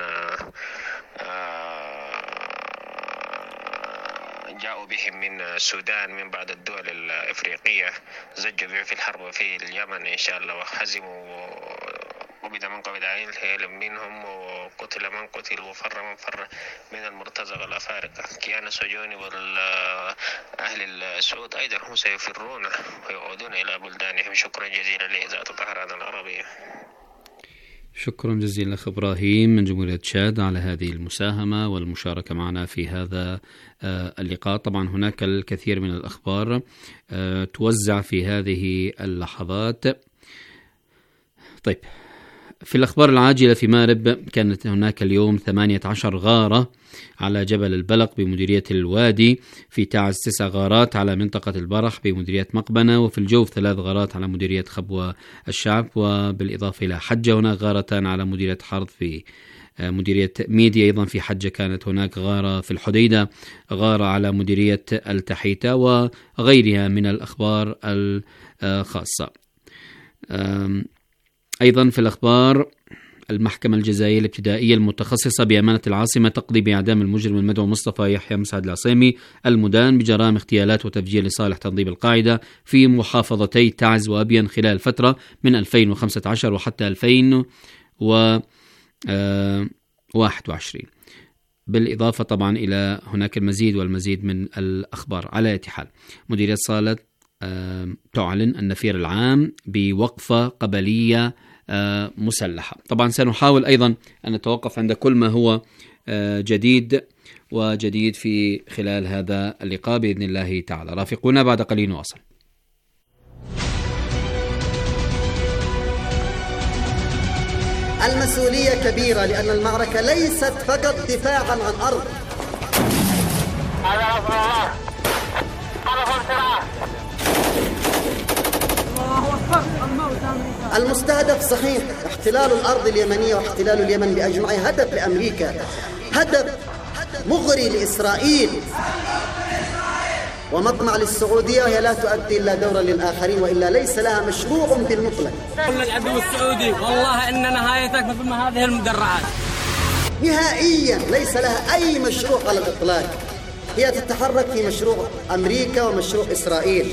جاءوا بهم من السودان من بعض الدول الإفريقية، زجوا في الحرب في اليمن إن شاء الله وهزموا، وبدا من قبض عائلهم منهم وقتل من قتل وفر من فر من المرتزقة الأفارقة. كيان السجون والأهل السعود أيضا هم سيفرون ويعودون إلى بلدانهم. شكرا جزيلا لإذاعة طهران العربية. شكرا جزيلا أخ إبراهيم من جمهورية تشاد على هذه المساهمة والمشاركة معنا في هذا اللقاء. طبعا هناك الكثير من الأخبار توزع في هذه اللحظات. طيب، في الأخبار العاجلة في مارب، كانت هناك اليوم ثمانية عشر غارة على جبل البلق بمديرية الوادي، في تعز تسع غارات على منطقة البرح بمديرية مقبنة، وفي الجوف ثلاث غارات على مديرية خبوة الشعب، وبالإضافة إلى حجة هناك غارتان على مديرية حرض في مديرية ميديا. أيضا في حجة كانت هناك غارة، في الحديدة غارة على مديرية التحيتة، وغيرها من الأخبار الخاصة. أيضا في الأخبار، المحكمة الجزائية الابتدائية المتخصصة بأمانة العاصمة تقضي بإعدام المجرم المدعو مصطفى يحيى مسعد العصيمي المدان بجرائم اغتيالات وتفجير لصالح تنظيم القاعدة في محافظتي تعز وأبين خلال فترة من ألفين وخمسة عشر وحتى ألفين وواحد وعشرين. بالإضافة طبعا إلى هناك المزيد والمزيد من الأخبار. على أي حال، مديرية صالة تعلن النفير العام بوقفة قبلية مسلحة. طبعا سنحاول أيضا أن نتوقف عند كل ما هو جديد وجديد في خلال هذا اللقاء بإذن الله تعالى. رافقونا بعد قليل نواصل. المسؤولية كبيرة، لأن المعركة ليست فقط دفاعا عن أرض. المستهدف صحيح احتلال الأرض اليمنية واحتلال اليمن بأجمعها هدف لأمريكا، هدف مغري لإسرائيل ومطمع للسعودية، وهي لا تؤدي إلا دورا للآخرين، وإلا ليس لها مشروع بالمطلق. قلنا العدو السعودي والله إن نهايتك في هذه المدرعات نهائيا، ليس لها أي مشروع على الإطلاق. هي تتحرك في مشروع أمريكا ومشروع إسرائيل.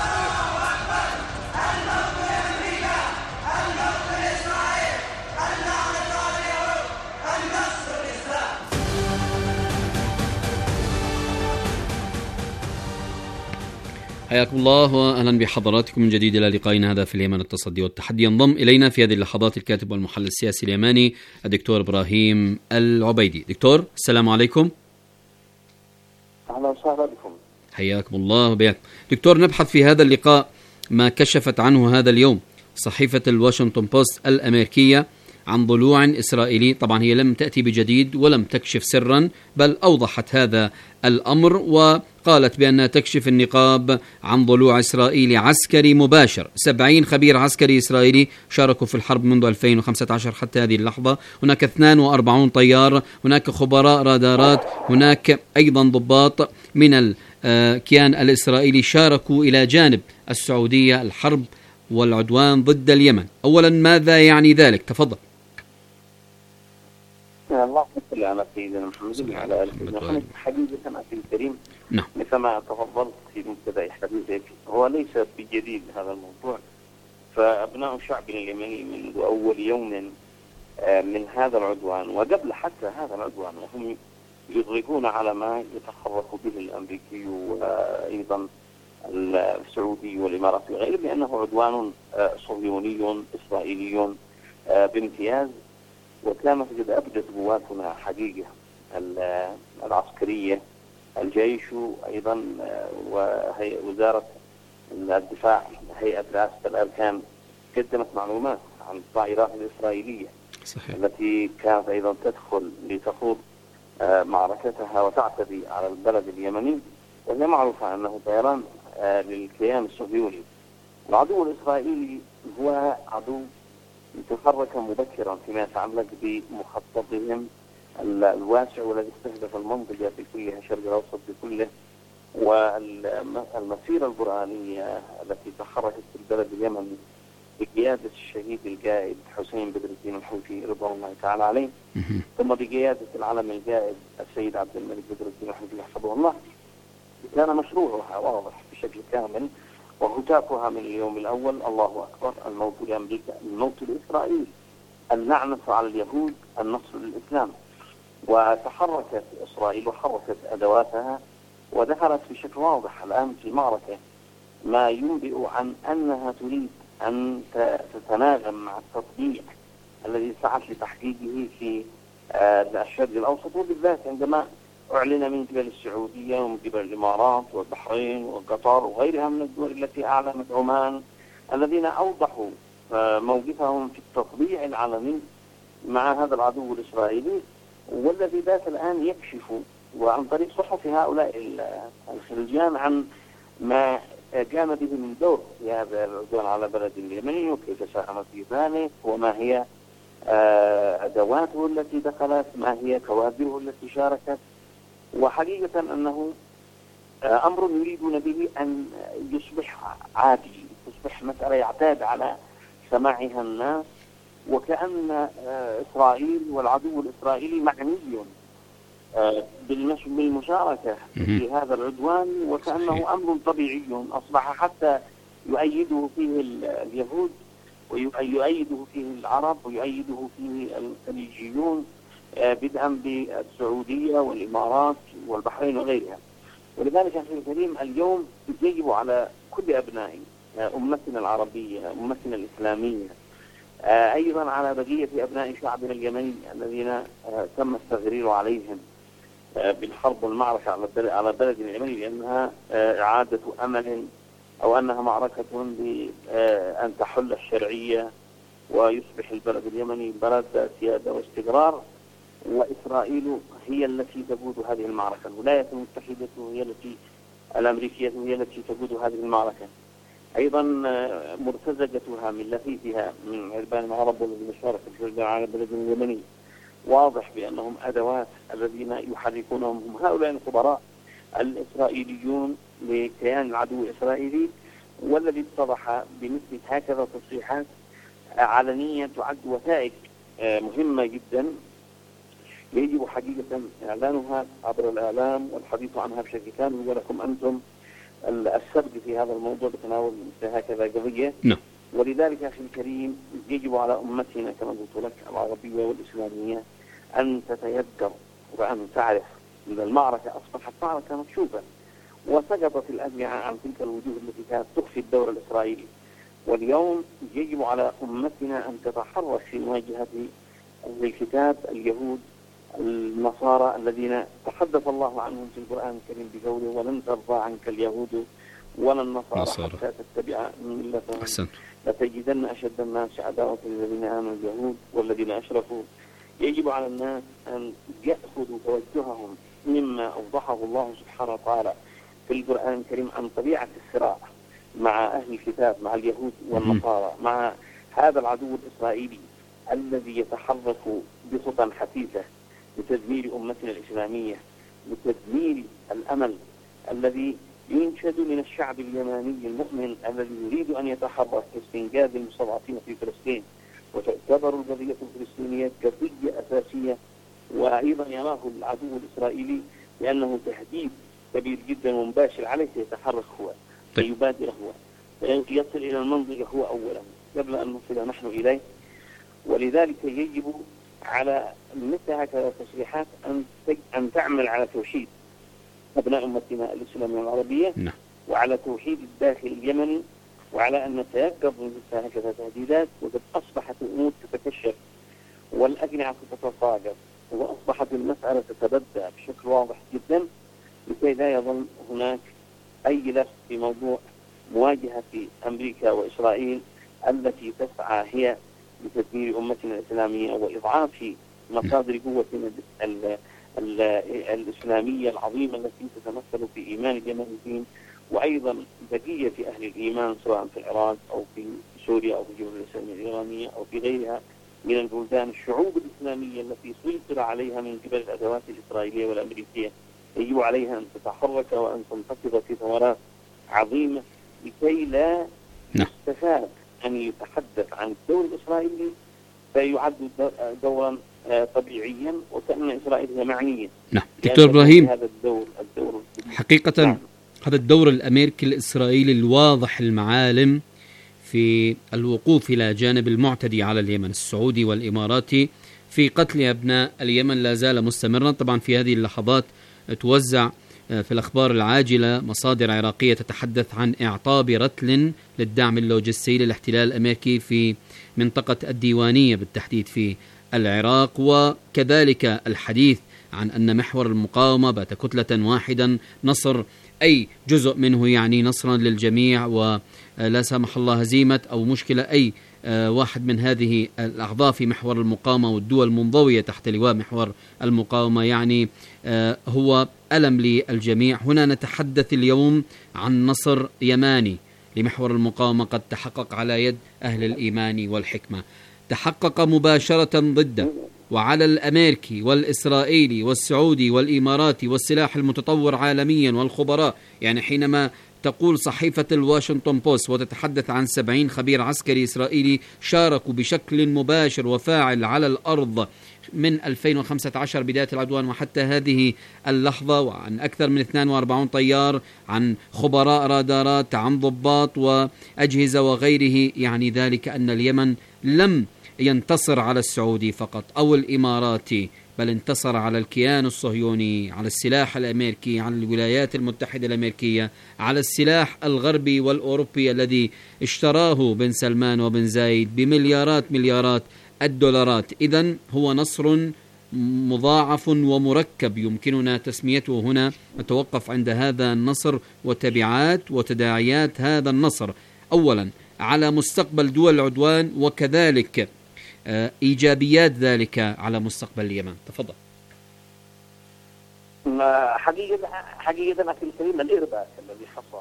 حياكم الله وأهلا بحضراتكم من جديد إلى لقائنا هذا في اليمن التصدي والتحدي. ينضم إلينا في هذه اللحظات الكاتب والمحلل السياسي اليماني الدكتور إبراهيم العبيدي. دكتور السلام عليكم. أهلا وسهلا بكم. حياكم الله وبياكم. دكتور، نبحث في هذا اللقاء ما كشفت عنه هذا اليوم صحيفة الواشنطن بوست الأمريكية عن ضلوع إسرائيلي. طبعا هي لم تأتي بجديد ولم تكشف سرا، بل أوضحت هذا الأمر وقالت بأنها تكشف النقاب عن ضلوع إسرائيلي عسكري مباشر. سبعين خبير عسكري إسرائيلي شاركوا في الحرب منذ ألفين وخمسة عشر حتى هذه اللحظة. هناك اثنين وأربعين طيار، هناك خبراء رادارات، هناك أيضا ضباط من الكيان الإسرائيلي شاركوا إلى جانب السعودية الحرب والعدوان ضد اليمن. أولا ماذا يعني ذلك؟ تفضل. الله صل على سيدنا محمد وعلى آله وصحبه. حقيقة أخي الكريم، نعم، مثل ما تفضلت في مبتدأ حديثك، هو ليس بجديد هذا الموضوع. فأبناء الشعب اليمني منذ أول يوم من هذا العدوان وقبل حتى هذا العدوان وهم يضغطون على ما يتحرك به الأمريكي وأيضا السعودي والإماراتي وغيره، بأنه عدوان صهيوني إسرائيلي بامتياز. وكانت قد أبدت قواتنا حقيقة العسكرية، الجيش أيضا ووزارة الدفاع، هيئة رئاسة الأركان، قدمت معلومات عن الطائرات الإسرائيلية صحيح. التي كانت أيضا تدخل لتخوض معركتها وتعتدي على البلد اليمني، وهي معروفة أنه طيران للكيان الصهيوني. العدو الإسرائيلي هو عدو تحرك مبكرا فيما يتعلق بمخططهم الواسع والذي استهدف المنطقة بكلها، الشرق الأوسط بكله، والمسيرة القرآنية التي تحركت في البلد اليمني بقيادة الشهيد القائد حسين بدر الدين الحوثي رضوان الله تعالى عليه، ثم بقيادة العلم القائد السيد عبد الملك بدر الدين الحوثي يحفظه الله. كان مشروعها واضح بشكل كامل وهتافها من اليوم الأول: الله أكبر، الموت لأمريكا، الموت لإسرائيل، اللعنة على اليهود، النصر للإسلام. وتحركت إسرائيل وحركت أدواتها ودخلت بشكل واضح الآن في المعركة، ما ينبئ عن أنها تريد أن تتناغم مع التطبيع الذي سعت لتحقيقه في الشرق الأوسط، وبالذات عندما أعلن من قبل السعودية ومن قبل الإمارات والبحرين وقطر وغيرها من الدول التي أعلنت، عمان، الذين أوضحوا موقفهم في التطبيع العلني مع هذا العدو الإسرائيلي، والذي بات الآن يكشف وعن طريق صحف هؤلاء الخليجيان عن ما قام به من دور في هذا العدوان على بلد اليمني، وكيف ساهم في ذلك، وما هي أدواته التي دخلت، ما هي كوادره التي شاركت. وحقيقة أنه أمر يريدون به أن يصبح عادي، تصبح مسألة يعتاد على سماعها الناس، وكأن إسرائيل والعدو الإسرائيلي معني بالمشاركة في هذا العدوان، وكأنه أمر طبيعي أصبح حتى يؤيده فيه اليهود ويؤيده فيه العرب ويؤيده فيه الخليجيون، بدءا بالسعودية والإمارات والبحرين وغيرها. ولذلك أخي الكريم، اليوم يجب على كل أبناء أمتنا العربية، أمتنا الإسلامية، أيضا على بقية أبناء شعبنا اليمني الذين تم التغرير عليهم بالحرب والمعركة على بلد اليمني، لأنها إعادة أمل أو أنها معركة بأن تحل الشرعية ويصبح البلد اليمني بلد سيادة واستقرار، وإسرائيل هي التي تقود هذه المعركة. الولايات المتحدة هي التي الأمريكية هي التي تقود هذه المعركة. أيضا مرتزقتها من لفيفها من عربان العرب والذين شاركوا في العدوان على البلد اليمني واضح بأنهم أدوات الذين يحركونهم هم هؤلاء الخبراء الإسرائيليون لكيان العدو الإسرائيلي، والذي اتضح بمثل هكذا تصريحات علنية تعد وثائق مهمة جدا يجب حقيقة إعلانها عبر الإعلام والحديث عنها بشكل كامل، ولكم أنتم السبق في هذا الموضوع بتناول مثل هكذا قضية. نعم. ولذلك أخي الكريم يجب على أمتنا كما قلت لك العربية والإسلامية أن تتيقظ وأن تعرف أن المعركة أصبحت معركة مكشوفة، وسقطت الأجنحة عن تلك الوجوه التي كانت تخفي الدور الإسرائيلي. واليوم يجب على أمتنا أن تتحرك في مواجهة الكتاب اليهود النصارى الذين تحدث الله عنهم في القرآن الكريم بقوله: ولن ترضى عنك اليهود ولا النصارى حتى تتبع ملتهم لتجدن أشد الناس عداوة للذين آمنوا اليهود والذين أشركوا. يجب على الناس أن يأخذوا توجههم مما أوضحه الله سبحانه وتعالى في القرآن الكريم عن طبيعة الصراع مع أهل الكتاب، مع اليهود والنصارى، مع هذا العدو الإسرائيلي الذي يتحرك بخطى حثيثة لتدمير أمتنا الإسلامية، لتدمير الأمل الذي ينشد من الشعب اليماني المؤمن الذي يريد أن يتحرك في استنقاذ المستضعفين في فلسطين، وتعتبر القضية الفلسطينية قضية أساسية. وأيضا يراه العدو الإسرائيلي لأنه تهديد كبير جدا ومباشر عليه، سيتحرك هو، سيبادر هو، يصل إلى المنطقة هو أولا قبل أن نصل نحن إليه. ولذلك يجب على مثل هكذا تصريحات أن أن تعمل على توحيد أبناء أمتنا الإسلامية العربية، نعم. وعلى توحيد الداخل اليمني، وعلى أن نتيقظ من مثل هكذا تهديدات. وقد أصبحت الأمور تتكشف والأجنحة تتفاقم، وأصبحت المسألة تتبدى بشكل واضح جدا، لكي لا يظل هناك أي لف في موضوع مواجهة أمريكا وإسرائيل التي تسعى هي لتدمير أمتنا الإسلامية وإضعاف مصادر قوتنا الإسلامية العظيمة التي تتمثل في إيمان اليمنيين، وأيضا بقية أهل الإيمان سواء في العراق أو في سوريا أو في الجمهورية الإسلامية الإيرانية أو في غيرها من البلدان. الشعوب الإسلامية التي سيطر عليها من قبل الأدوات الإسرائيلية والأمريكية يجب عليها أن تتحرك وأن تنتفض في ثورات عظيمة لكي لا يستفاد أن يتحدث عن الدور الإسرائيلي فيعد دورا طبيعيا وكأن إسرائيل هي معنية. نعم دكتور إبراهيم، هذا الدور الدور حقيقة نعم. هذا الدور الأمريكي الإسرائيلي الواضح المعالم في الوقوف إلى جانب المعتدي على اليمن السعودي والإماراتي في قتل أبناء اليمن لا زال مستمرا. طبعا في هذه اللحظات توزع في الأخبار العاجلة مصادر عراقية تتحدث عن إعطاب رتل للدعم اللوجستي للاحتلال الأمريكي في منطقة الديوانية بالتحديد في العراق، وكذلك الحديث عن أن محور المقاومة بات كتلة واحدة نصر أي جزء منه يعني نصرا للجميع ولا سمح الله هزيمة أو مشكلة أي واحد من هذه الأعضاء في محور المقاومة والدول المنضوية تحت لواء محور المقاومة يعني هو ألم للجميع. هنا نتحدث اليوم عن نصر يماني لمحور المقاومة قد تحقق على يد أهل الإيمان والحكمة، تحقق مباشرة ضده وعلى الأمريكي والإسرائيلي والسعودي والإماراتي والسلاح المتطور عالميا والخبراء. يعني حينما تقول صحيفة الواشنطن بوست وتتحدث عن سبعين خبير عسكري إسرائيلي شاركوا بشكل مباشر وفاعل على الأرض من ألفين وخمسة عشر بداية العدوان وحتى هذه اللحظة، وعن أكثر من اثنين وأربعين طيار، عن خبراء رادارات، عن ضباط وأجهزة وغيره، يعني ذلك أن اليمن لم ينتصر على السعودي فقط أو الإماراتي، بل انتصر على الكيان الصهيوني، على السلاح الأمريكي، على الولايات المتحدة الأمريكية، على السلاح الغربي والأوروبي الذي اشتراه بن سلمان وبن زايد بمليارات مليارات الدولارات. إذن هو نصر مضاعف ومركب يمكننا تسميته هنا. نتوقف عند هذا النصر وتبعات وتداعيات هذا النصر، أولا على مستقبل دول العدوان وكذلك إيجابيات ذلك على مستقبل اليمن. تفضل. حقيقة حقيقة أخي الكريم الإرباك الذي حصل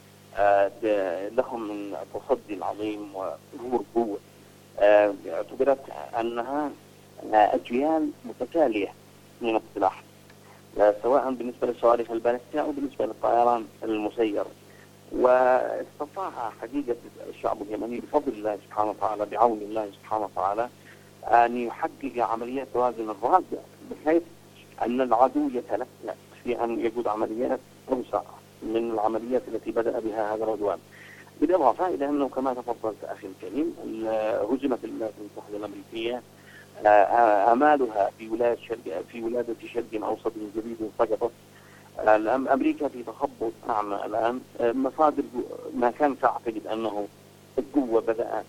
لهم من التصدي العظيم وظهور قوة اعتبرت أنها أجيال متتالية من السلاح، سواء بالنسبة للصواريخ البالستية أو بالنسبة للطيران المسير. واستطاع حقيقة الشعب اليمني بفضل الله سبحانه وتعالى بعون الله سبحانه وتعالى أن يحقق عمليات توازن الرادع، بحيث أن العدو يتلكأ في أن يجود عمليات أوسع من العمليات التي بدأ بها هذا العدوان. بالإضافة إلى أنه كما تفضلت أخي الكريم هزمت الولايات المتحدة الأمريكية، آمالها في ولاية شرق في ولادة شرق أوسط جديد سقطت. أمريكا في تخبط أعمى الآن. مصادر ما كان تعتقد أنه القوة بدأ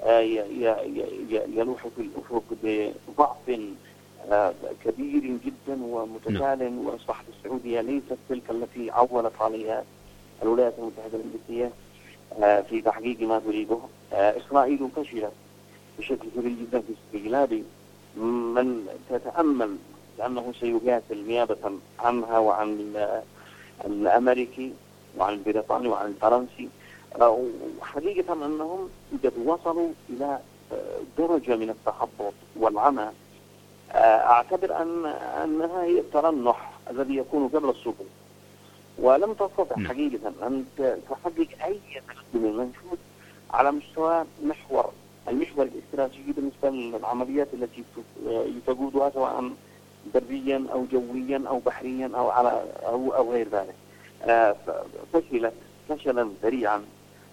يلوح في الأفق بضعف كبير جدا ومتتال، وأصبحت السعودية ليست تلك التي عولت عليها الولايات المتحدة الأمريكية في تحقيق ما تريده. إسرائيل فشلت بشكل كبير جدا في استغلال من تتأمل لأنه سيقاتل نيابة عنها وعن الأمريكي وعن البريطاني وعن الفرنسي. وحقيقة أنهم قد وصلوا إلى درجة من التخبط والعمى. أعتبر أن أنها هي الترنح الذي يكون قبل السقوط، ولم تستطع حقيقة أن تحقق أي تقدم منشود على مستوى محور المحور الاستراتيجي بالنسبة للعمليات التي تقودها سواء بريا أو جويا أو بحريا أو على أو, أو غير ذلك. فشلت فشلا ذريعا.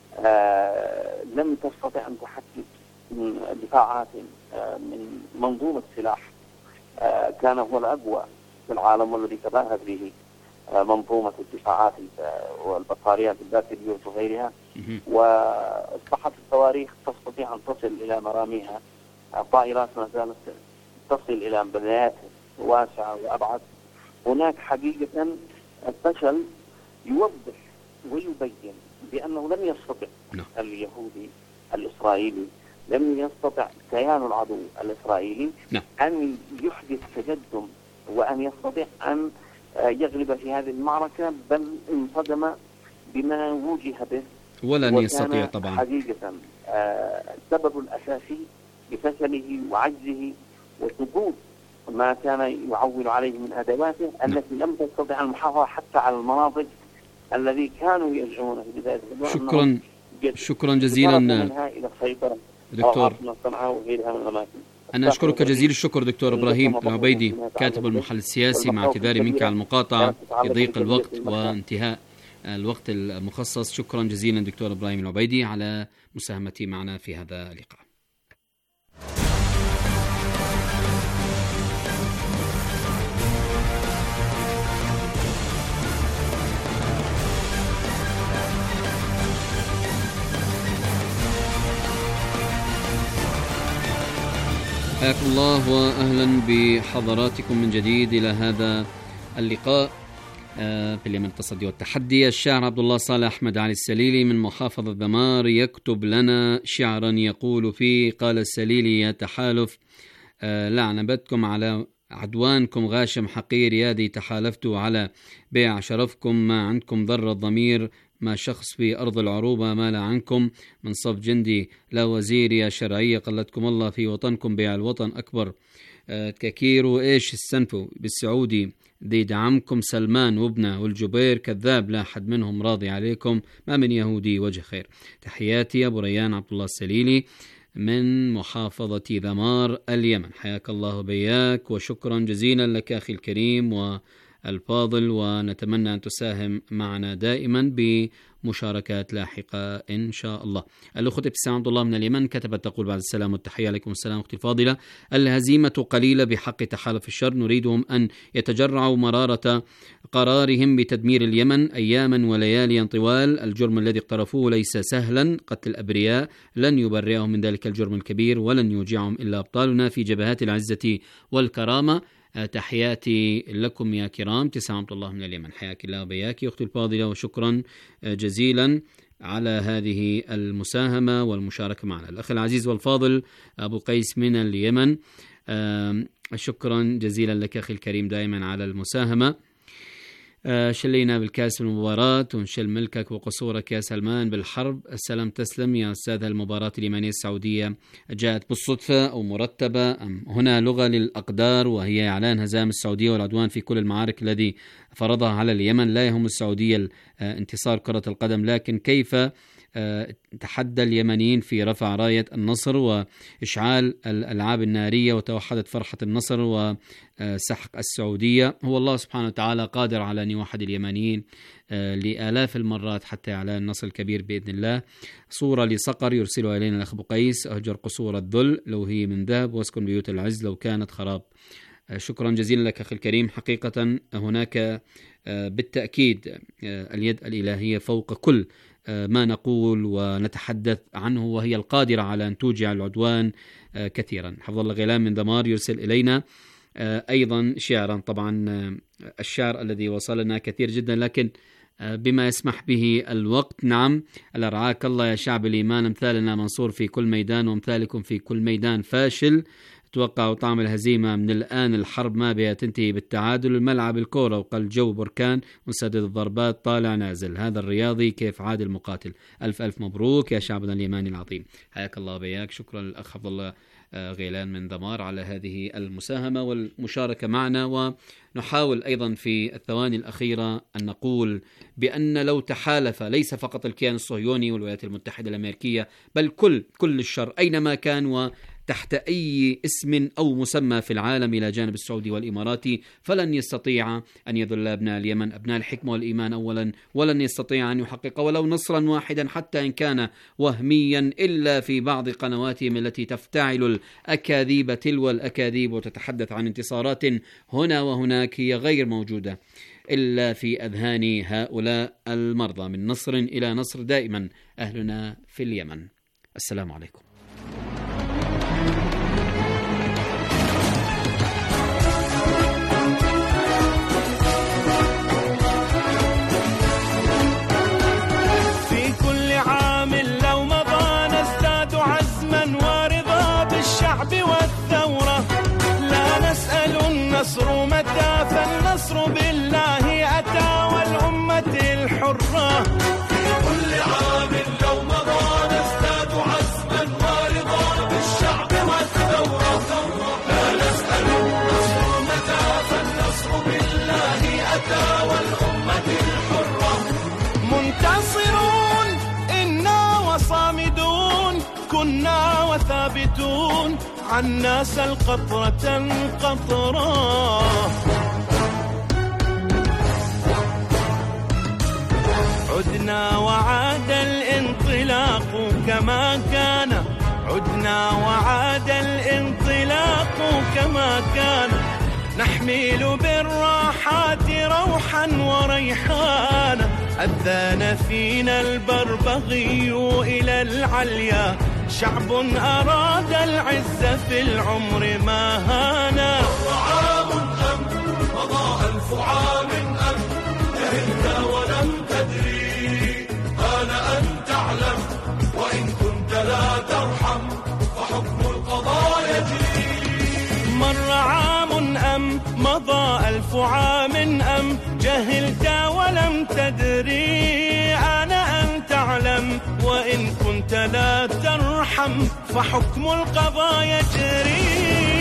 لم تستطع أن تحقق دفاعات من منظومة سلاح كان هو الأقوى في العالم والذي تباهت به منظومة الدفاعات والبطاريات الباتريوت وغيرها. وأصبحت الصواريخ تستطيع أن تصل إلى مراميها، الطائرات ما زالت تصل إلى بدايات واسعة وأبعد. هناك حقيقة الفشل يوضح ويبين بأنه لم يستطع اليهودي الإسرائيلي، لم يستطع كيان العدو الإسرائيلي أن يحدث تقدم وأن يستطيع أن يغلب في هذه المعركة، بل انصدم بما وجه به ولن يستطيع طبعا. حقيقة السبب الأساسي بفشله وعجزه وسقوط ما كان يعول عليه من أدواته التي لم تستطع المحافظة حتى على المناطق الذي كانوا يزعمون في بداية الأدوار. شكرا شكرا جزيلا دكتور. أنا أشكرك جزيل الشكر دكتور إبراهيم العبيدي كاتب المحل السياسي، مع اعتذاري منك على المقاطعة لضيق الوقت وانتهاء الوقت المخصص. شكرا جزيلا دكتور إبراهيم العبيدي على مساهمتي معنا في هذا اللقاء. حياكم الله وأهلا بحضراتكم من جديد إلى هذا اللقاء. في اليمن التصدي والتحدي. الشاعر عبد الله صالح أحمد علي السليلي من محافظة ذمار يكتب لنا شعرا يقول فيه: قال السليلي: يا تحالف لعنبتكم على عدوانكم غاشم حقير، يادي تحالفتوا على بيع شرفكم، ما عندكم ضر الضمير، ما شخص في أرض العروبة ما لا عنكم، من صف جندي لا وزير، يا شرعية قلتكم الله في وطنكم، بيع الوطن أكبر تكاكيروا، إيش السنفوا بالسعودي دي دعمكم، سلمان وابنه والجبير كذاب لا حد منهم راضي عليكم، ما من يهودي وجه خير. تحياتي أبو ريان عبد الله السليلي من محافظة ذمار اليمن. حياك الله بياك وشكرا جزيلا لك أخي الكريم والفاضل، ونتمنى أن تساهم معنا دائما بمشاركات لاحقة إن شاء الله. الأخت ابتسام عبد الله من اليمن كتبت تقول: بعد السلام والتحية عليكم السلام أختي الفاضلة، الهزيمة قليلة بحق تحالف الشر، نريدهم أن يتجرعوا مرارة قرارهم بتدمير اليمن أياما ولياليا طوال. الجرم الذي اقترفوه ليس سهلا، قتل الأبرياء لن يبرئهم من ذلك الجرم الكبير، ولن يوجعهم إلا أبطالنا في جبهات العزة والكرامة. تحياتي لكم يا كرام. ابتسام عبد الله من اليمن. حياك الله وبياك أختي الفاضلة، وشكرا جزيلا على هذه المساهمة والمشاركة معنا. الأخ العزيز والفاضل أبو قيس من اليمن، شكرا جزيلا لك أخي الكريم دائما على المساهمة. شلينا بالكاس بالمباراة ونشل ملكك وقصورك يا سلمان بالحرب. السلام تسلم يا أستاذ. المباراة اليمنية السعودية جاءت بالصدفة أو مرتبة أم هنا لغة للأقدار، وهي إعلان هزائم السعودية والعدوان في كل المعارك الذي فرضها على اليمن؟ لا يهم السعودية انتصار كرة القدم، لكن كيف تحدى اليمنيين في رفع راية النصر وإشعال الألعاب النارية، وتوحدت فرحة النصر وسحق السعودية. هو الله سبحانه وتعالى قادر على أن يوحد اليمنيين لآلاف المرات حتى إعلان النصر الكبير بإذن الله. صورة لصقر يرسلها إلينا الأخ بقيس: أهجر قصور الذل لو هي من ذهب، واسكن بيوت العز لو كانت خراب. شكرا جزيلا لك أخي الكريم. حقيقة هناك بالتأكيد اليد الإلهية فوق كل ما نقول ونتحدث عنه، وهي القادرة على أن توجع العدوان كثيرا. حفظ الله غيلان من دمار يرسل إلينا أيضا شعرا. طبعا الشعر الذي وصلنا كثير جدا، لكن بما يسمح به الوقت. نعم، الأرعاك الله يا شعب الإيمان، امثالنا منصور في كل ميدان، وامثالكم في كل ميدان فاشل. توقعوا طعم الهزيمة من الآن، الحرب ما بها تنتهي بالتعادل، الملعب الكورة وقل الجو بركان، مسدد الضربات طالع نازل، هذا الرياضي كيف عاد المقاتل. ألف ألف مبروك يا شعبنا اليماني العظيم. حياك الله بياك. شكرا للأخ عبد الله غيلان من دمار على هذه المساهمة والمشاركة معنا. ونحاول أيضا في الثواني الأخيرة أن نقول بأن لو تحالف ليس فقط الكيان الصهيوني والولايات المتحدة الأمريكية، بل كل كل الشر أينما كان و تحت أي اسم أو مسمى في العالم إلى جانب السعودي والإماراتي، فلن يستطيع أن يذل أبناء اليمن، أبناء الحكمة والإيمان أولا، ولن يستطيع أن يحقق ولو نصرا واحدا حتى إن كان وهميا، إلا في بعض قنواتهم التي تفتعل الأكاذيب تلو الأكاذيب وتتحدث عن انتصارات هنا وهناك، هي غير موجودة إلا في أذهان هؤلاء المرضى. من نصر إلى نصر دائما أهلنا في اليمن. السلام عليكم. النصر متى؟ فالنصر بالله أتى والأمة الحرة. في كل عام لو مضى نزداد عزما ورضا بالشعب والثورة. لا نسأل النصر متى؟ فالنصر بالله أتى والأمة الحرة. منتصرون إنا وصامدون، كنا وثابتون، عنا سل قطرة قطرة. عدنا وعاد الانطلاق كما كان، عدنا وعاد الانطلاق كما كان، نحمل بالراحات روحا وريحانا، أذان فينا البربغي إلى العليا، شعب أراد العز في العمر ما هانا. مر عام أم مضى ألف عام أم وإن كنت لا ترحم فحكم القضاء يجري.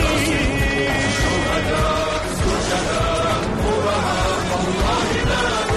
شهداء شهداء والله لا